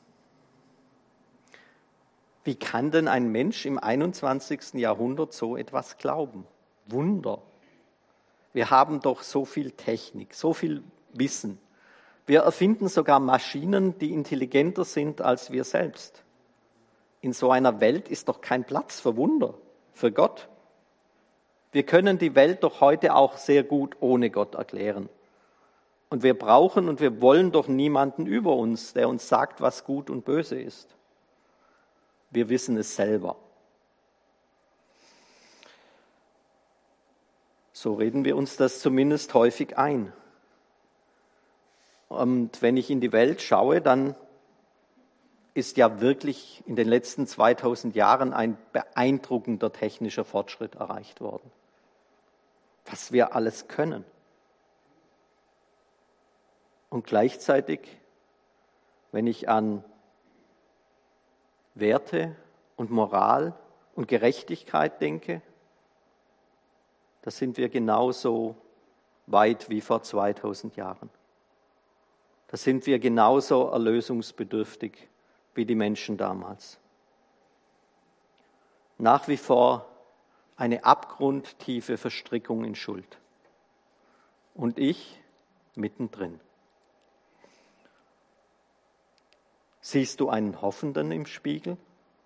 Wie kann denn ein Mensch im einundzwanzigsten Jahrhundert so etwas glauben? Wunder. Wir haben doch so viel Technik, so viel Wissen. Wir erfinden sogar Maschinen, die intelligenter sind als wir selbst. In so einer Welt ist doch kein Platz für Wunder, für Gott. Wir können die Welt doch heute auch sehr gut ohne Gott erklären. Und wir brauchen und wir wollen doch niemanden über uns, der uns sagt, was gut und böse ist. Wir wissen es selber. So reden wir uns das zumindest häufig ein. Und wenn ich in die Welt schaue, dann ist ja wirklich in den letzten zweitausend Jahren ein beeindruckender technischer Fortschritt erreicht worden. Was wir alles können. Und gleichzeitig, wenn ich an Werte und Moral und Gerechtigkeit denke, da sind wir genauso weit wie vor zweitausend Jahren. Da sind wir genauso erlösungsbedürftig wie die Menschen damals. Nach wie vor eine abgrundtiefe Verstrickung in Schuld. Und ich mittendrin. Siehst du einen Hoffenden im Spiegel?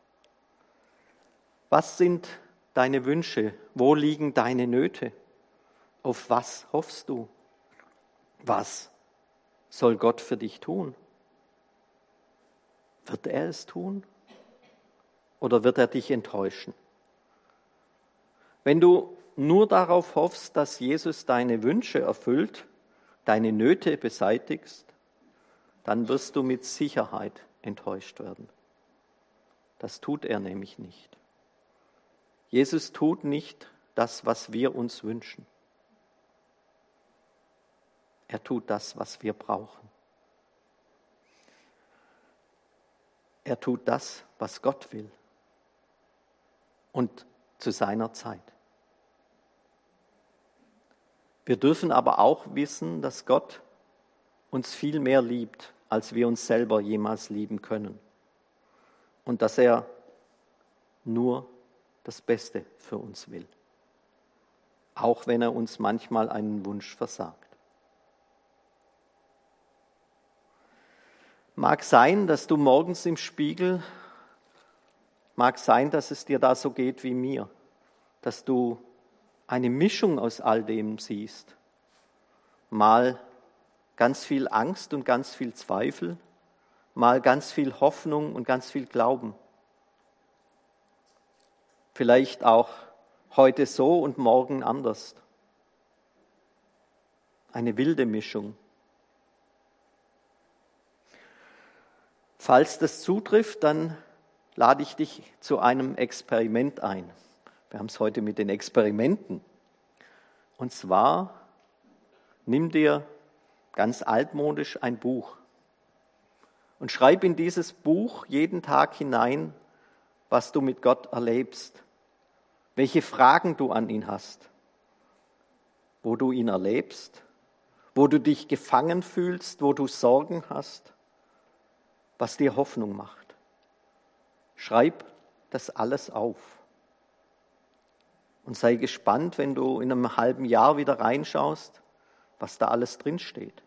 Was sind deine Wünsche? Wo liegen deine Nöte? Auf was hoffst du? Was soll Gott für dich tun? Wird er es tun? Oder wird er dich enttäuschen? Wenn du nur darauf hoffst, dass Jesus deine Wünsche erfüllt, deine Nöte beseitigst, dann wirst du mit Sicherheit enttäuscht werden. Das tut er nämlich nicht. Jesus tut nicht das, was wir uns wünschen. Er tut das, was wir brauchen. Er tut das, was Gott will. Und zu seiner Zeit. Wir dürfen aber auch wissen, dass Gott uns viel mehr liebt, als wir uns selber jemals lieben können. Und dass er nur das Beste für uns will. Auch wenn er uns manchmal einen Wunsch versagt. Mag sein, dass du morgens im Spiegel, mag sein, dass es dir da so geht wie mir, dass du eine Mischung aus all dem siehst. Mal ganz viel Angst und ganz viel Zweifel, mal ganz viel Hoffnung und ganz viel Glauben. Vielleicht auch heute so und morgen anders. Eine wilde Mischung. Falls das zutrifft, dann lade ich dich zu einem Experiment ein. Wir haben es heute mit den Experimenten. Und zwar, nimm dir ganz altmodisch ein Buch und schreib in dieses Buch jeden Tag hinein, was du mit Gott erlebst, welche Fragen du an ihn hast, wo du ihn erlebst, wo du dich gefangen fühlst, wo du Sorgen hast, was dir Hoffnung macht. Schreib das alles auf. Und sei gespannt, wenn du in einem halben Jahr wieder reinschaust, was da alles drinsteht.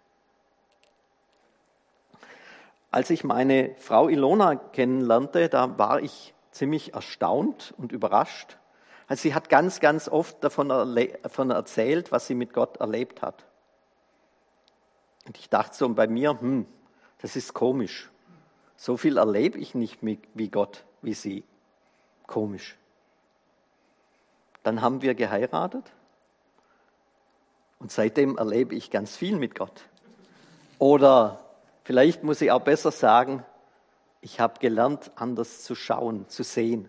Als ich meine Frau Ilona kennenlernte, da war ich ziemlich erstaunt und überrascht. Also sie hat ganz, ganz oft davon, erle- davon erzählt, was sie mit Gott erlebt hat. Und ich dachte so bei mir, hm, das ist komisch. So viel erlebe ich nicht mit, wie Gott, wie sie. Komisch. Dann haben wir geheiratet und seitdem erlebe ich ganz viel mit Gott. Oder vielleicht muss ich auch besser sagen, ich habe gelernt, anders zu schauen, zu sehen.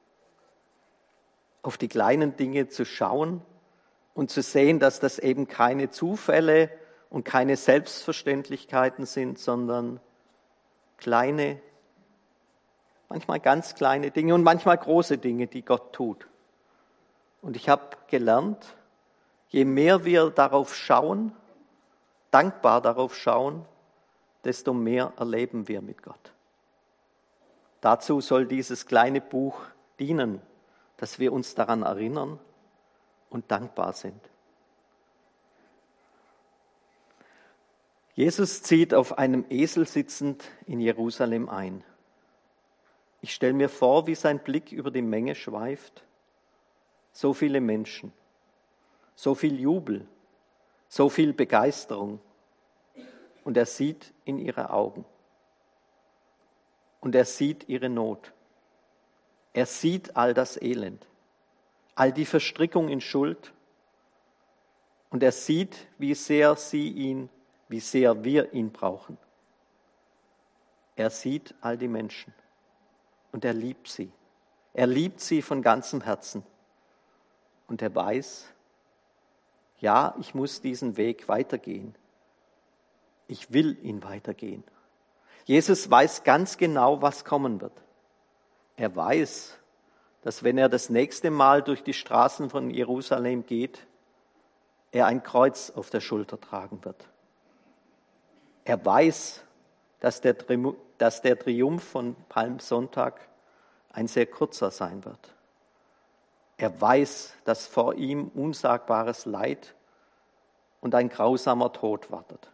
Auf die kleinen Dinge zu schauen und zu sehen, dass das eben keine Zufälle und keine Selbstverständlichkeiten sind, sondern kleine, manchmal ganz kleine Dinge und manchmal große Dinge, die Gott tut. Und ich habe gelernt, je mehr wir darauf schauen, dankbar darauf schauen, desto mehr erleben wir mit Gott. Dazu soll dieses kleine Buch dienen, dass wir uns daran erinnern und dankbar sind. Jesus zieht auf einem Esel sitzend in Jerusalem ein. Ich stelle mir vor, wie sein Blick über die Menge schweift. So viele Menschen, so viel Jubel, so viel Begeisterung. Und er sieht in ihre Augen. Und er sieht ihre Not. Er sieht all das Elend, all die Verstrickung in Schuld. Und er sieht, wie sehr sie ihn, wie sehr wir ihn brauchen. Er sieht all die Menschen und er liebt sie. Er liebt sie von ganzem Herzen. Und er weiß, ja, ich muss diesen Weg weitergehen. Ich will ihn weitergehen. Jesus weiß ganz genau, was kommen wird. Er weiß, dass wenn er das nächste Mal durch die Straßen von Jerusalem geht, er ein Kreuz auf der Schulter tragen wird. Er weiß, dass der, dass der Triumph von Palmsonntag ein sehr kurzer sein wird. Er weiß, dass vor ihm unsagbares Leid und ein grausamer Tod wartet.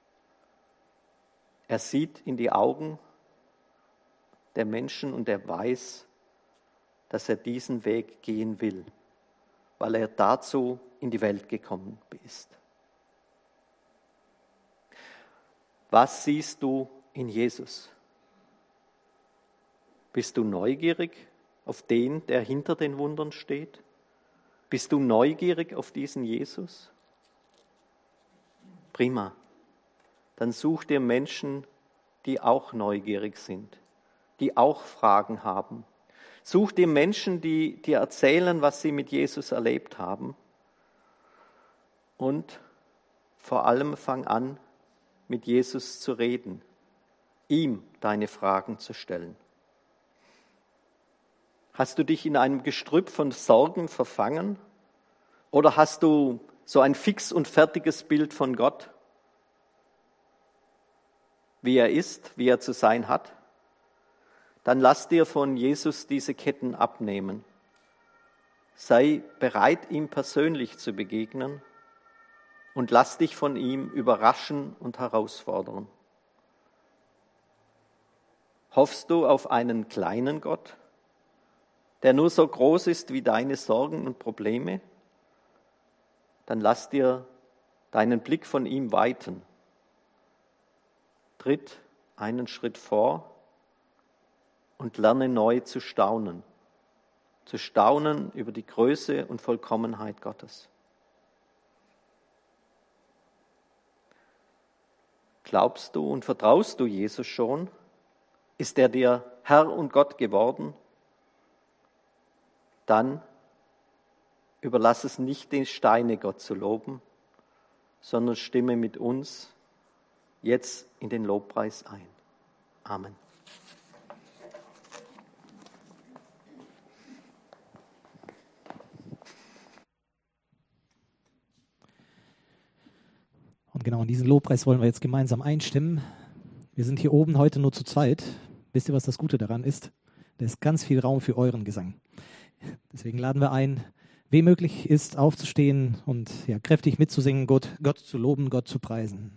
Er sieht in die Augen der Menschen und er weiß, dass er diesen Weg gehen will, weil er dazu in die Welt gekommen ist. Was siehst du in Jesus? Bist du neugierig auf den, der hinter den Wundern steht? Bist du neugierig auf diesen Jesus? Prima. Dann such dir Menschen, die auch neugierig sind, die auch Fragen haben. Such dir Menschen, die dir erzählen, was sie mit Jesus erlebt haben. Und vor allem fang an, mit Jesus zu reden, ihm deine Fragen zu stellen. Hast du dich in einem Gestrüpp von Sorgen verfangen? Oder hast du so ein fix und fertiges Bild von Gott, wie er ist, wie er zu sein hat? Dann lass dir von Jesus diese Ketten abnehmen. Sei bereit, ihm persönlich zu begegnen und lass dich von ihm überraschen und herausfordern. Hoffst du auf einen kleinen Gott, der nur so groß ist wie deine Sorgen und Probleme? Dann lass dir deinen Blick von ihm weiten. Tritt einen Schritt vor und lerne neu zu staunen. Zu staunen über die Größe und Vollkommenheit Gottes. Glaubst du und vertraust du Jesus schon? Ist er dir Herr und Gott geworden? Dann überlass es nicht den Steine, Gott zu loben, sondern stimme mit uns jetzt in den Lobpreis ein. Amen. Und genau in diesen Lobpreis wollen wir jetzt gemeinsam einstimmen. Wir sind hier oben heute nur zu zweit. Wisst ihr, was das Gute daran ist? Da ist ganz viel Raum für euren Gesang. Deswegen laden wir ein, wem möglich ist, aufzustehen und ja, kräftig mitzusingen, Gott, Gott zu loben, Gott zu preisen.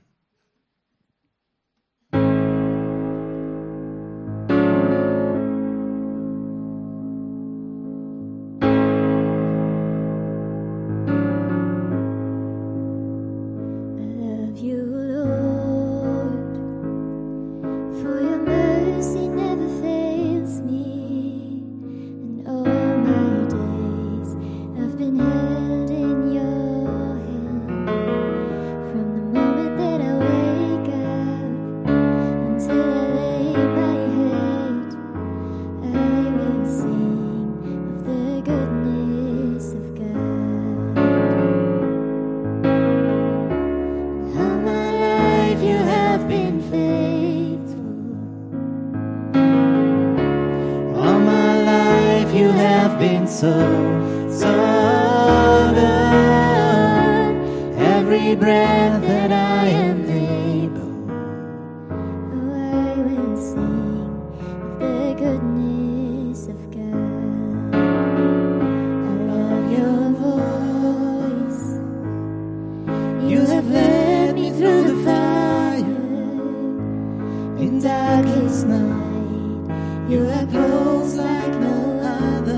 So, so good, every breath that I am able, oh, I will sing of the goodness of God. I love your voice, you have led me through the fire, in darkest night, you are close like no other.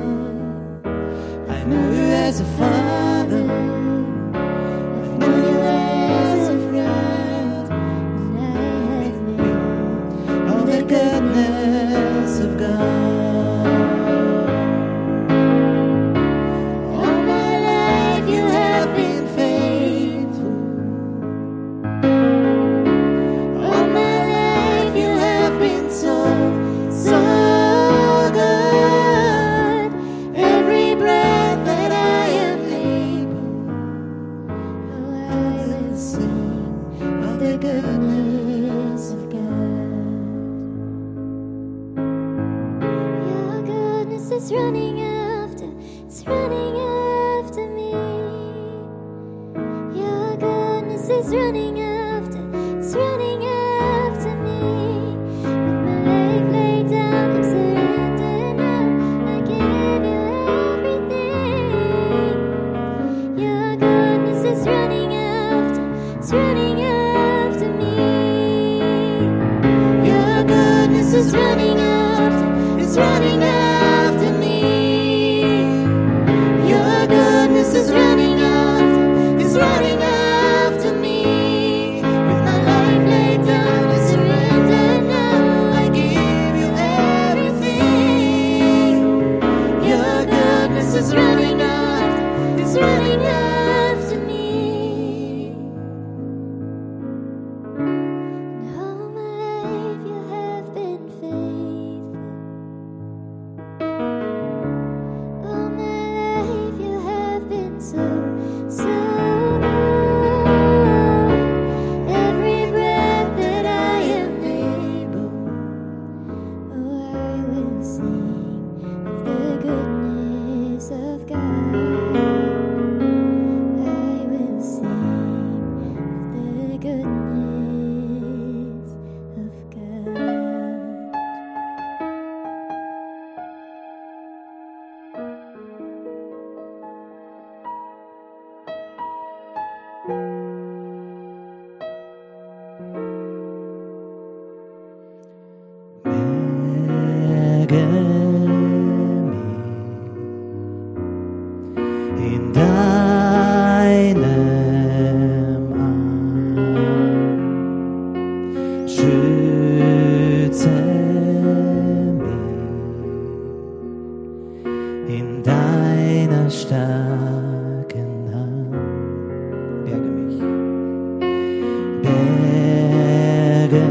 I know you as a father, I've known you as a friend, and I have lived all the goodness of God. All my life you have been faithful, all my life you have been so, so good. Every breath the goodness of God. Your goodness is running after, it's running after me. Your goodness is running after, it's running after me. With my leg laid down, I'm surrendered now. I give you everything. Your goodness is running after, it's running after. Is running after, it's running after me. Your goodness is running after, it's running after me. will sing of the goodness of God. I will sing of the goodness of God. Berge mich in deinem Arm, schütze mich in deiner starken Hand. Berge mich. Berge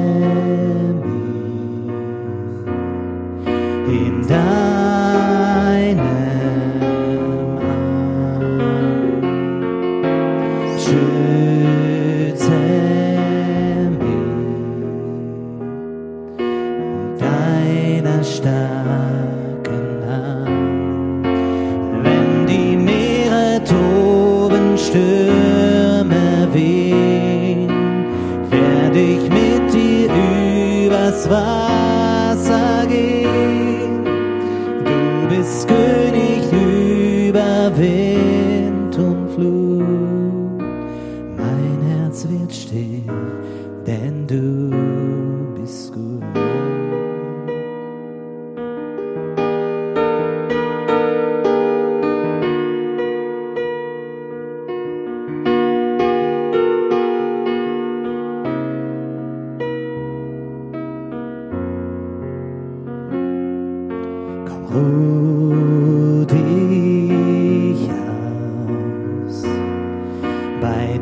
in deinem Arm, schütze mich in deiner starken Hand. Wenn die Meere toben, Stürme wehen, werd ich mit dir übers Wasser gehen. Du bist König über Wind und Flut. Mein Herz wird still, denn du bist gut. Ruh dich aus bei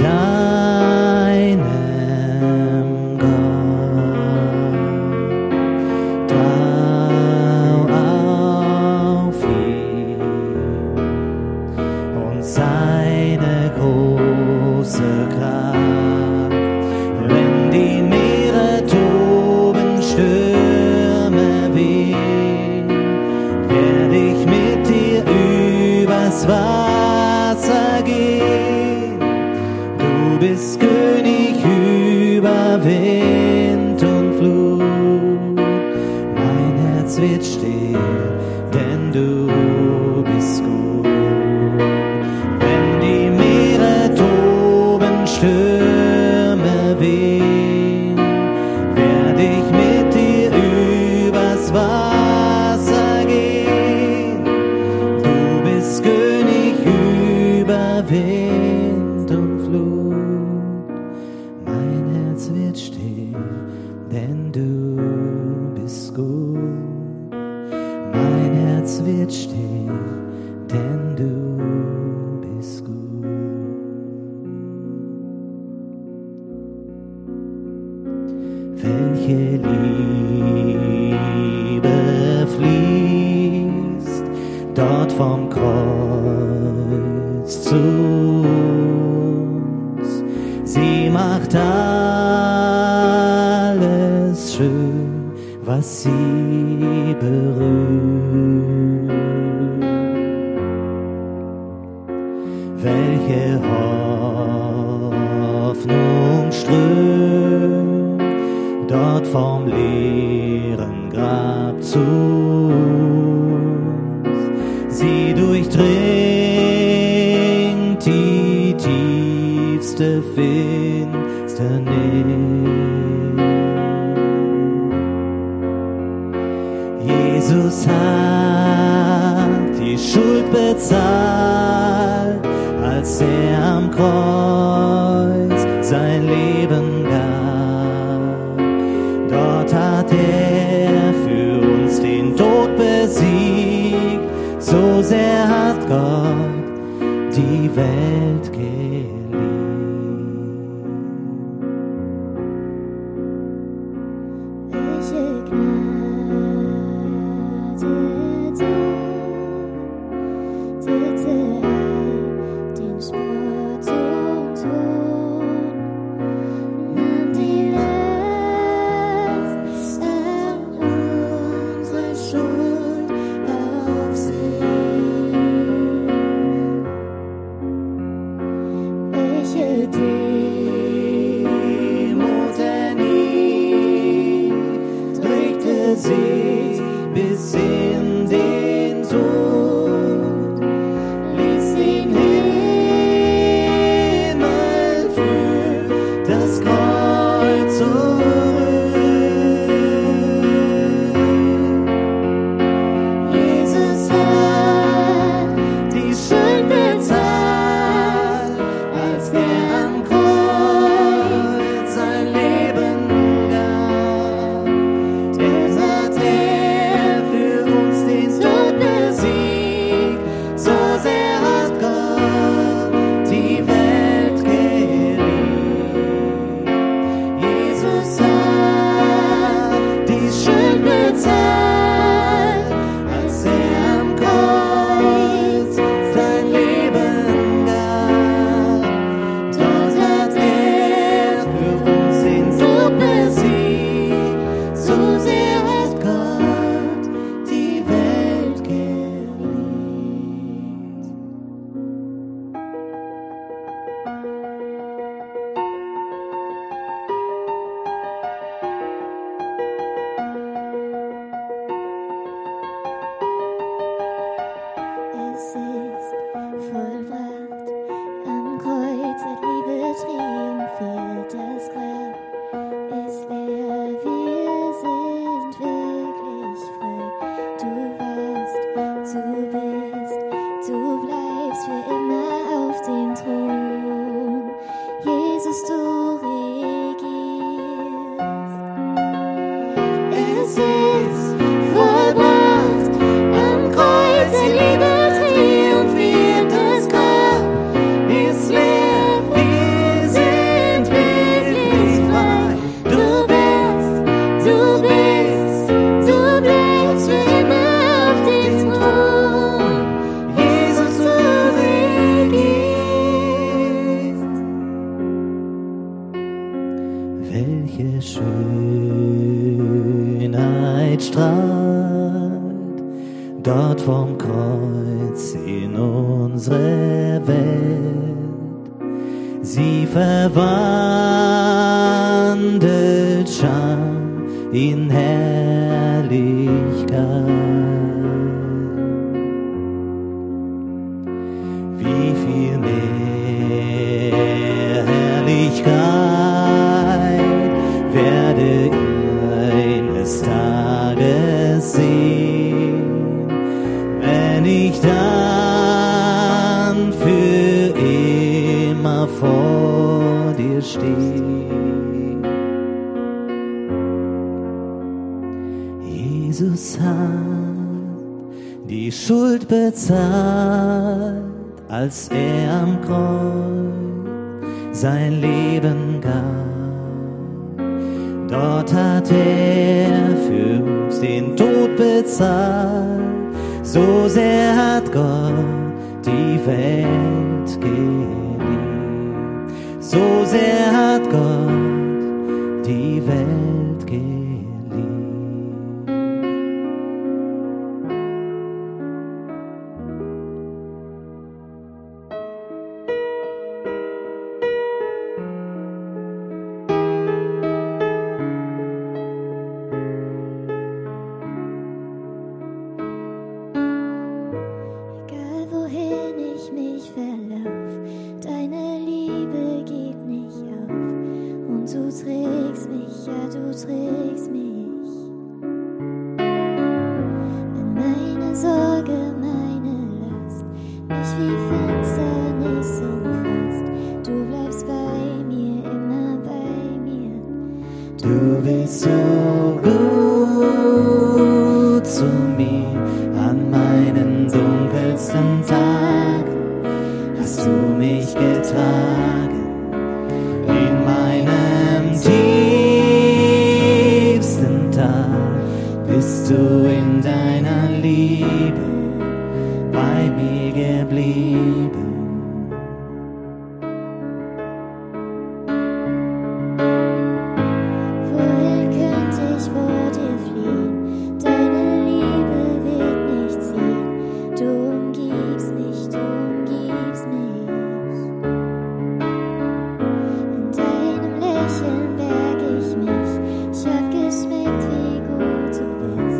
deinem Gott. Trau auf ihn und seine große Kraft. Wenn die Meere toben, Stürme wehen, werd ich mit dir übers Wasser gehen. Du bist König über Wind und Flut. Mein Herz wird still, denn du bist gut. Wenn die Meere toben, Stürme wehen, werd ich mit dir übers Wasser gehen. Du bist König über Wind und Flut. Mein Herz wird still, denn du bist gut. Mein Herz wird still, denn du bist gut. Welche Liebe fließt dort vom Kreuz zu uns. Sie macht alles schön, was sie berührt. Welche Hoffnung strömt dort vom leeren Grab zu uns. Sie durchdringt die tiefste Finsternis. Jesus hat die Schuld bezahlt, als er am Kreuz sein Leben gab. Dort hat er für uns den Tod besiegt. So sehr hat Gott die Welt geliebt. Welche Gnade du täte den Spott und Tod, nahm die Last auf unsere Schultern. bis in den Tod. Ließ den Himmel für das Kreuz zurück. Jesus hat die Schuld bezahlt, als er am Kreuz sein Leben gab. Deshalb hat er für uns den Tod besiegt. So sehr hat Gott die Welt geliebt. Jesus hat die Schuld bezahlt, als er am Kreuz sein Leben gab. Dort hat er für uns den Tod besiegt. So sehr hat Gott die Welt geliebt. Es ist vollbracht, am Kreuz hat Liebe triumphiert, das Grab ist leer, wir sind wirklich frei. Du warst, du bist, du bleibst für immer auf dem Thron. Jesus, du regierst. Es ist vollbracht, am Kreuz hat Liebe triumphiert, das Grab ist leer, wir sind wirklich frei. Du bist, du bist, du bleibst für immer auf dem Thron. Jesus, du regierst. Welche Schönheit strahlt dort vom Kreuz in unsere Welt. Sie verwandelt Scham in Herrlichkeit. Wie viel mehr Herrlichkeit werde ich eines Tages sehen, wenn ich dann für immer vor dir stehe. Jesus hat die Schuld bezahlt, als er am Kreuz sein Leben gab. Dort hat er für uns den Tod bezahlt. So sehr hat Gott die Welt geliebt. So sehr hat Gott die Welt geliebt. Egal wohin ich mich verlauf, deine Liebe geht nicht auf. Und du trägst mich, ja du trägst mich. Wenn meine Sorge, meine Last mich wie Finsternis umfasst, du bleibst bei mir, immer bei mir. Du bist so gut zu mir, an meinen dunkelsten Tagen hast du mich getragen. In meinem tiefsten Tal bist du in deiner Liebe bei mir geblieben. Wohin könnte ich vor dir fliehen? Deine Liebe wird nicht ziehen. Du umgibst mich, du umgibst mich. In deinem Lächeln berg ich mich. Ich hab geschmeckt, wie gut du bist.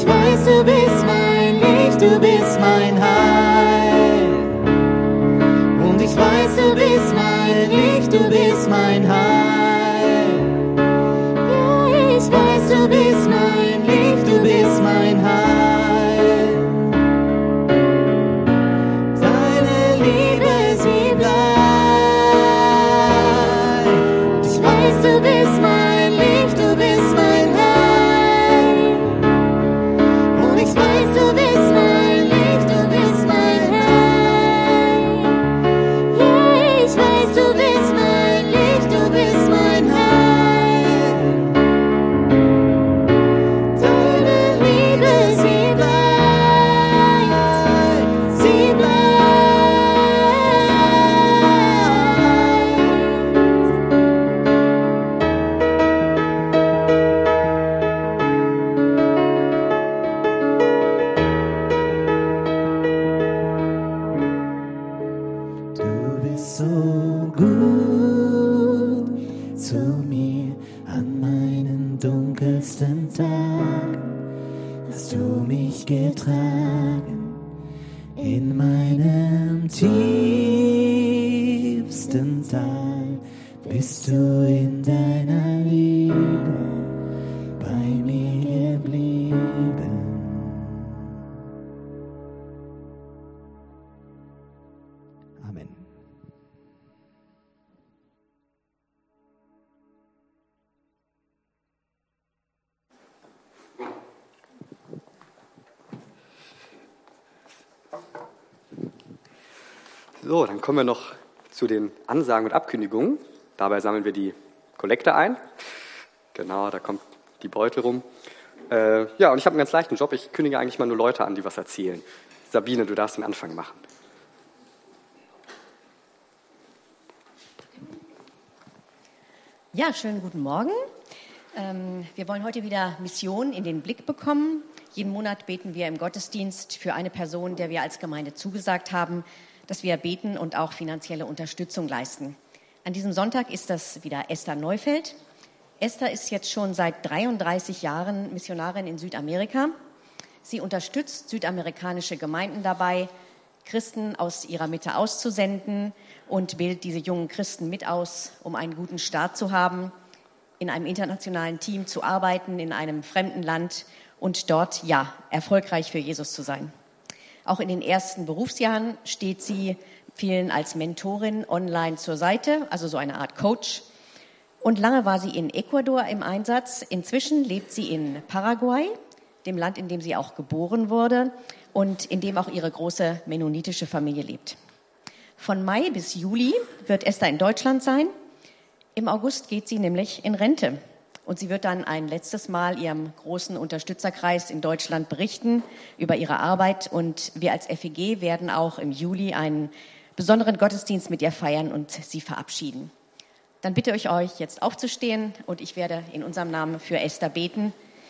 weiß, du bist mein Licht, du bist mein Heil. Und ich weiß, du bist mein Licht, du bist mein Heil. Ja, ich weiß, du bist mein Licht, du bist mein Heil. Deine Liebe, sie bleibt. Ich weiß, du bist mein Licht, du bist mein Heil. Und ich weiß, du bist mein Licht, du bist mein Heil. Ja, ich weiß, Du bist mein Licht, du bist mein Heil. Deine Liebe, sie bleibt, sie bleibt. Du bist so gut zu mir an meinem dunkelsten Tag. Hast du mich getragen in meinem tiefsten Tal. Bist du in deiner Liebe bei mir geblieben. Amen. So, dann kommen wir noch zu den Ansagen und Abkündigungen. Dabei sammeln wir die Kollekte ein. Genau, da kommt die Beutel rum. Äh, ja, und ich habe einen ganz leichten Job. Ich kündige eigentlich mal nur Leute an, die was erzählen. Sabine, du darfst den Anfang machen. Ja, schönen guten Morgen. Ähm, wir wollen heute wieder Mission in den Blick bekommen. Jeden Monat beten wir im Gottesdienst für eine Person, der wir als Gemeinde zugesagt haben, dass wir beten und auch finanzielle Unterstützung leisten. An diesem Sonntag ist das wieder Esther Neufeld. Esther ist jetzt schon seit dreiunddreißig Jahren Missionarin in Südamerika. Sie unterstützt südamerikanische Gemeinden dabei, Christen aus ihrer Mitte auszusenden und bildet diese jungen Christen mit aus, um einen guten Start zu haben, in einem internationalen Team zu arbeiten, in einem fremden Land und dort, ja, erfolgreich für Jesus zu sein. Auch in den ersten Berufsjahren steht sie vielen als Mentorin online zur Seite, also so eine Art Coach. Und lange war sie in Ecuador im Einsatz. Inzwischen lebt sie in Paraguay, dem Land, in dem sie auch geboren wurde und in dem auch ihre große mennonitische Familie lebt. Von Mai bis Juli wird Esther in Deutschland sein. Im August geht sie nämlich in Rente. Und sie wird dann ein letztes Mal ihrem großen Unterstützerkreis in Deutschland berichten über ihre Arbeit. Und wir als F E G werden auch im Juli einen besonderen Gottesdienst mit ihr feiern und sie verabschieden. Dann bitte ich euch, jetzt aufzustehen und ich werde in unserem Namen für Esther beten.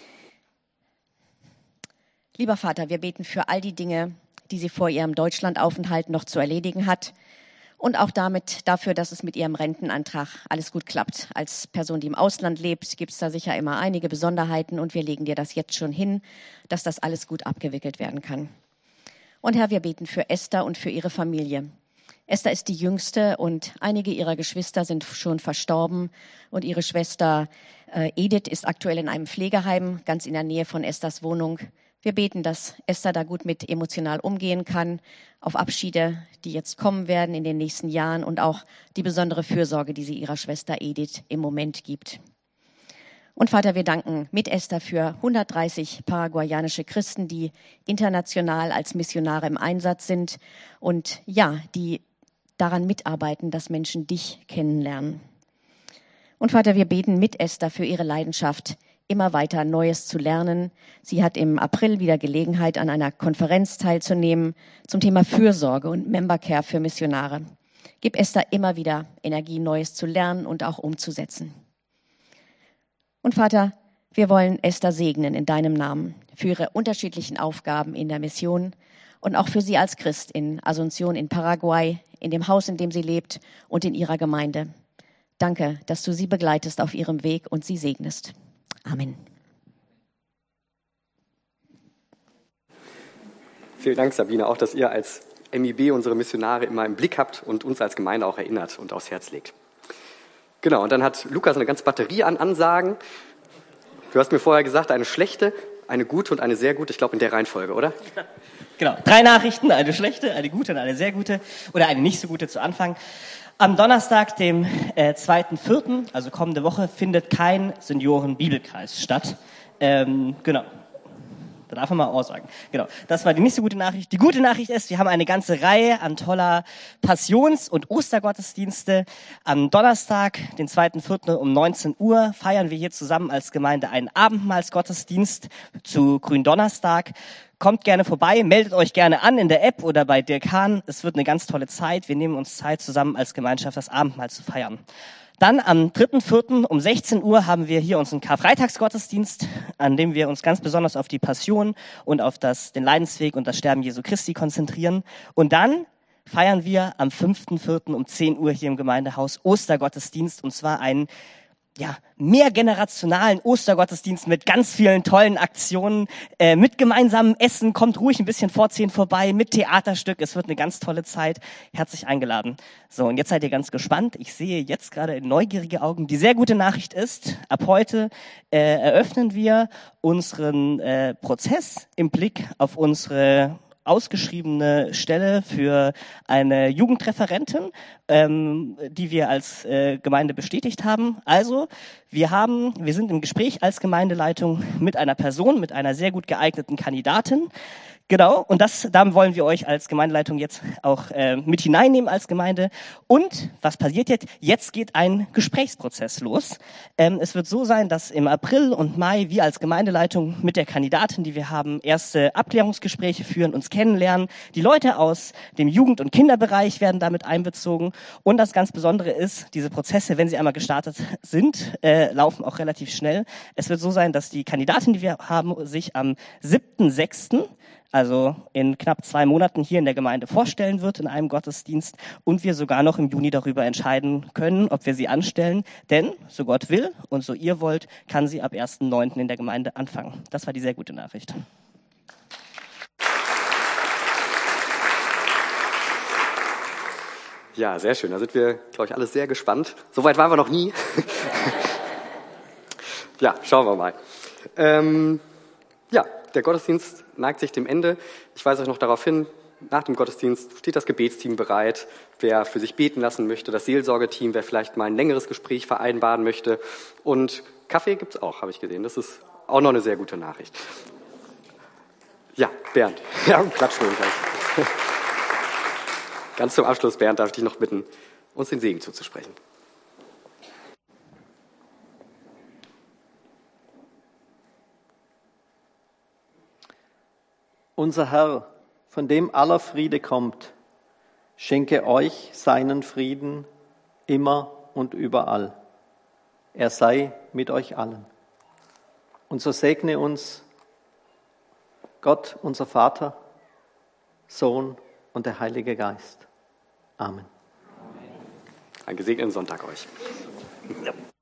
Lieber Vater, wir beten für all die Dinge, die sie vor ihrem Deutschlandaufenthalt noch zu erledigen hat. Und auch damit dafür, dass es mit ihrem Rentenantrag alles gut klappt. Als Person, die im Ausland lebt, gibt es da sicher immer einige Besonderheiten und wir legen dir das jetzt schon hin, dass das alles gut abgewickelt werden kann. Und Herr, wir beten für Esther und für ihre Familie. Esther ist die Jüngste und einige ihrer Geschwister sind schon verstorben und ihre Schwester äh, Edith ist aktuell in einem Pflegeheim, ganz in der Nähe von Esthers Wohnung. Wir beten, dass Esther da gut mit emotional umgehen kann, auf Abschiede, die jetzt kommen werden in den nächsten Jahren und auch die besondere Fürsorge, die sie ihrer Schwester Edith im Moment gibt. Und Vater, wir danken mit Esther für hundertdreißig paraguayanische Christen, die international als Missionare im Einsatz sind und ja, die daran mitarbeiten, dass Menschen dich kennenlernen. Und Vater, wir beten mit Esther für ihre Leidenschaft, immer weiter Neues zu lernen. Sie hat im April wieder Gelegenheit, an einer Konferenz teilzunehmen zum Thema Fürsorge und Membercare für Missionare. Gib Esther immer wieder Energie, Neues zu lernen und auch umzusetzen. Und Vater, wir wollen Esther segnen in deinem Namen für ihre unterschiedlichen Aufgaben in der Mission und auch für sie als Christ in Asunción in Paraguay, in dem Haus, in dem sie lebt und in ihrer Gemeinde. Danke, dass du sie begleitest auf ihrem Weg und sie segnest. Amen. Vielen Dank, Sabine, auch, dass ihr als M I B unsere Missionare immer im Blick habt und uns als Gemeinde auch erinnert und aufs Herz legt. Genau, und dann hat Lukas eine ganze Batterie an Ansagen. Du hast mir vorher gesagt, eine schlechte, eine gute und eine sehr gute, ich glaube in der Reihenfolge, oder? Genau, drei Nachrichten, eine schlechte, eine gute und eine sehr gute oder eine nicht so gute zu Anfang. Am Donnerstag, dem äh, zweiten vierten, also kommende Woche, findet kein Senioren-Bibelkreis statt. Ähm, genau. Da darf man mal auch sagen. Genau, das war die nicht so gute Nachricht. Die gute Nachricht ist, wir haben eine ganze Reihe an toller Passions- und Ostergottesdienste. Am Donnerstag, den zweiten vierten um neunzehn Uhr, feiern wir hier zusammen als Gemeinde einen Abendmahlsgottesdienst zu Gründonnerstag. Kommt gerne vorbei, meldet euch gerne an in der App oder bei Dirk Hahn. Es wird eine ganz tolle Zeit. Wir nehmen uns Zeit, zusammen als Gemeinschaft das Abendmahl zu feiern. Dann am dritten vierten um sechzehn Uhr haben wir hier unseren Karfreitagsgottesdienst, an dem wir uns ganz besonders auf die Passion und auf das, den Leidensweg und das Sterben Jesu Christi konzentrieren. Und dann feiern wir am fünften vierten um zehn Uhr hier im Gemeindehaus Ostergottesdienst, und zwar einen ja, mehrgenerationalen Ostergottesdienst mit ganz vielen tollen Aktionen, äh, mit gemeinsamem Essen. Kommt ruhig ein bisschen vor zehn vorbei, mit Theaterstück. Es wird eine ganz tolle Zeit. Herzlich eingeladen. So, und jetzt seid ihr ganz gespannt. Ich sehe jetzt gerade neugierige Augen. Die sehr gute Nachricht ist, ab heute äh, eröffnen wir unseren äh, Prozess im Blick auf unsere ausgeschriebene Stelle für eine Jugendreferentin, ähm, die wir als äh, Gemeinde bestätigt haben. Also, wir haben, wir sind im Gespräch als Gemeindeleitung mit einer Person, mit einer sehr gut geeigneten Kandidatin. Genau, und das, da wollen wir euch als Gemeindeleitung jetzt auch äh, mit hineinnehmen als Gemeinde. Und was passiert jetzt? Jetzt geht ein Gesprächsprozess los. Ähm, es wird so sein, dass im April und Mai wir als Gemeindeleitung mit der Kandidatin, die wir haben, erste Abklärungsgespräche führen, uns kennenlernen. Die Leute aus dem Jugend- und Kinderbereich werden damit einbezogen. Und das ganz Besondere ist, diese Prozesse, wenn sie einmal gestartet sind, äh, laufen auch relativ schnell. Es wird so sein, dass die Kandidatin, die wir haben, sich am siebten sechsten also in knapp zwei Monaten hier in der Gemeinde vorstellen wird in einem Gottesdienst und wir sogar noch im Juni darüber entscheiden können, ob wir sie anstellen. Denn, so Gott will und so ihr wollt, kann sie ab ersten neunten in der Gemeinde anfangen. Das war die sehr gute Nachricht. Ja, sehr schön. Da sind wir, glaube ich, alle sehr gespannt. Soweit waren wir noch nie. Ja, schauen wir mal. Ähm, ja, der Gottesdienst neigt sich dem Ende. Ich weise euch noch darauf hin, nach dem Gottesdienst steht das Gebetsteam bereit, wer für sich beten lassen möchte, das Seelsorgeteam, wer vielleicht mal ein längeres Gespräch vereinbaren möchte. Und Kaffee gibt's auch, habe ich gesehen. Das ist auch noch eine sehr gute Nachricht. Ja, Bernd. Ja, klatschen wir gleich. Ganz zum Abschluss, Bernd, darf ich dich noch bitten, uns den Segen zuzusprechen. Unser Herr, von dem aller Friede kommt, schenke euch seinen Frieden immer und überall. Er sei mit euch allen. Und so segne uns Gott, unser Vater, Sohn und der Heilige Geist. Amen. Einen gesegneten Sonntag euch. Ja.